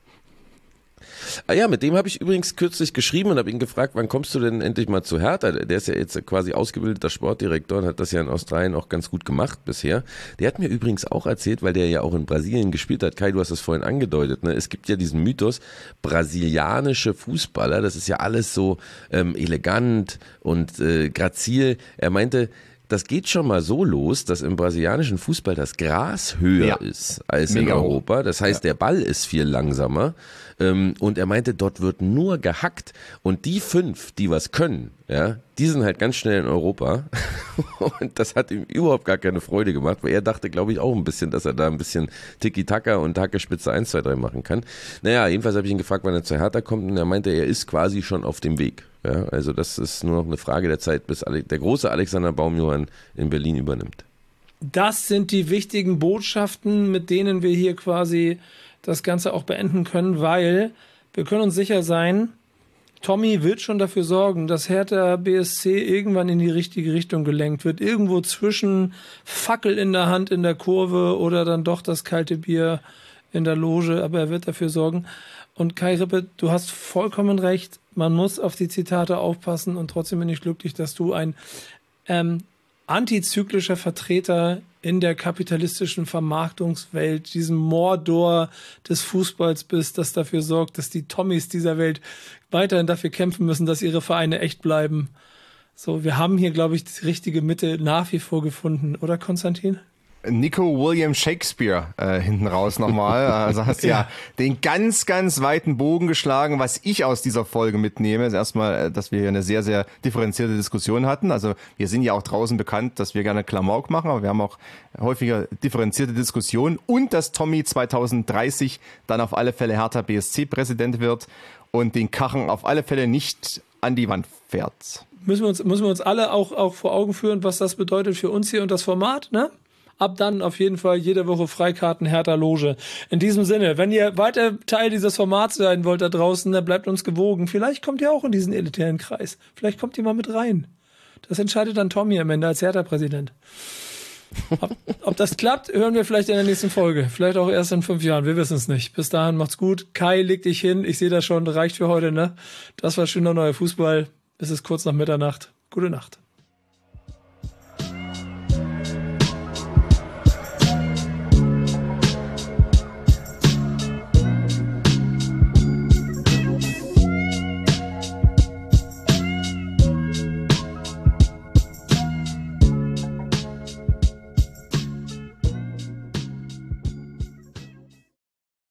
S11: Ah ja, mit dem habe ich übrigens kürzlich geschrieben und habe ihn gefragt, wann kommst du denn endlich mal zu Hertha? Der ist ja jetzt quasi ausgebildeter Sportdirektor und hat das ja in Australien auch ganz gut gemacht bisher. Der hat mir übrigens auch erzählt, weil der ja auch in Brasilien gespielt hat. Kai, du hast es vorhin angedeutet, ne? Es gibt ja diesen Mythos, brasilianische Fußballer, das ist ja alles so elegant und grazil. Er meinte, das geht schon mal so los, dass im brasilianischen Fußball das Gras höher ist als in Europa. Das heißt, der Ball ist viel langsamer. Und er meinte, dort wird nur gehackt. Und die 5, die was können, ja, die sind halt ganz schnell in Europa. Und das hat ihm überhaupt gar keine Freude gemacht, weil er dachte, glaube ich, auch ein bisschen, dass er da ein bisschen Tiki-Taka und Hacke-Spitze 1, 2, 3 machen kann. Naja, jedenfalls habe ich ihn gefragt, wann er zu Hertha kommt. Und er meinte, er ist quasi schon auf dem Weg. Ja, also das ist nur noch eine Frage der Zeit, bis der große Alexander Baumjohann in Berlin übernimmt.
S10: Das sind die wichtigen Botschaften, mit denen wir hier quasi das Ganze auch beenden können, weil wir können uns sicher sein, Tommy wird schon dafür sorgen, dass Hertha BSC irgendwann in die richtige Richtung gelenkt wird. Irgendwo zwischen Fackel in der Hand in der Kurve oder dann doch das kalte Bier in der Loge. Aber er wird dafür sorgen. Und Kai Rippe, du hast vollkommen recht. Man muss auf die Zitate aufpassen und trotzdem bin ich glücklich, dass du ein antizyklischer Vertreter in der kapitalistischen Vermarktungswelt, diesem Mordor des Fußballs bist, das dafür sorgt, dass die Tommys dieser Welt weiterhin dafür kämpfen müssen, dass ihre Vereine echt bleiben. So, wir haben hier, glaube ich, die richtige Mitte nach wie vor gefunden, oder Konstantin?
S13: Nico William Shakespeare hinten raus nochmal. Also hast ja den ganz, ganz weiten Bogen geschlagen. Was ich aus dieser Folge mitnehme, ist erstmal, dass wir hier eine sehr, sehr differenzierte Diskussion hatten. Also wir sind ja auch draußen bekannt, dass wir gerne Klamauk machen, aber wir haben auch häufiger differenzierte Diskussionen. Und dass Tommy 2030 dann auf alle Fälle Hertha BSC-Präsident wird und den Karren auf alle Fälle nicht an die Wand fährt.
S10: Müssen wir uns alle auch vor Augen führen, was das bedeutet für uns hier und das Format, ne? Ab dann auf jeden Fall jede Woche Freikarten Hertha Loge. In diesem Sinne, wenn ihr weiter Teil dieses Formats sein wollt da draußen, dann bleibt uns gewogen. Vielleicht kommt ihr auch in diesen elitären Kreis. Vielleicht kommt ihr mal mit rein. Das entscheidet dann Tommy am Ende als Hertha-Präsident. Ob das klappt, hören wir vielleicht in der nächsten Folge. Vielleicht auch erst in 5 Jahren. Wir wissen es nicht. Bis dahin macht's gut. Kai, leg dich hin. Ich sehe das schon. Reicht für heute, ne? Das war schöner neuer Fußball. Es ist kurz nach Mitternacht. Gute Nacht.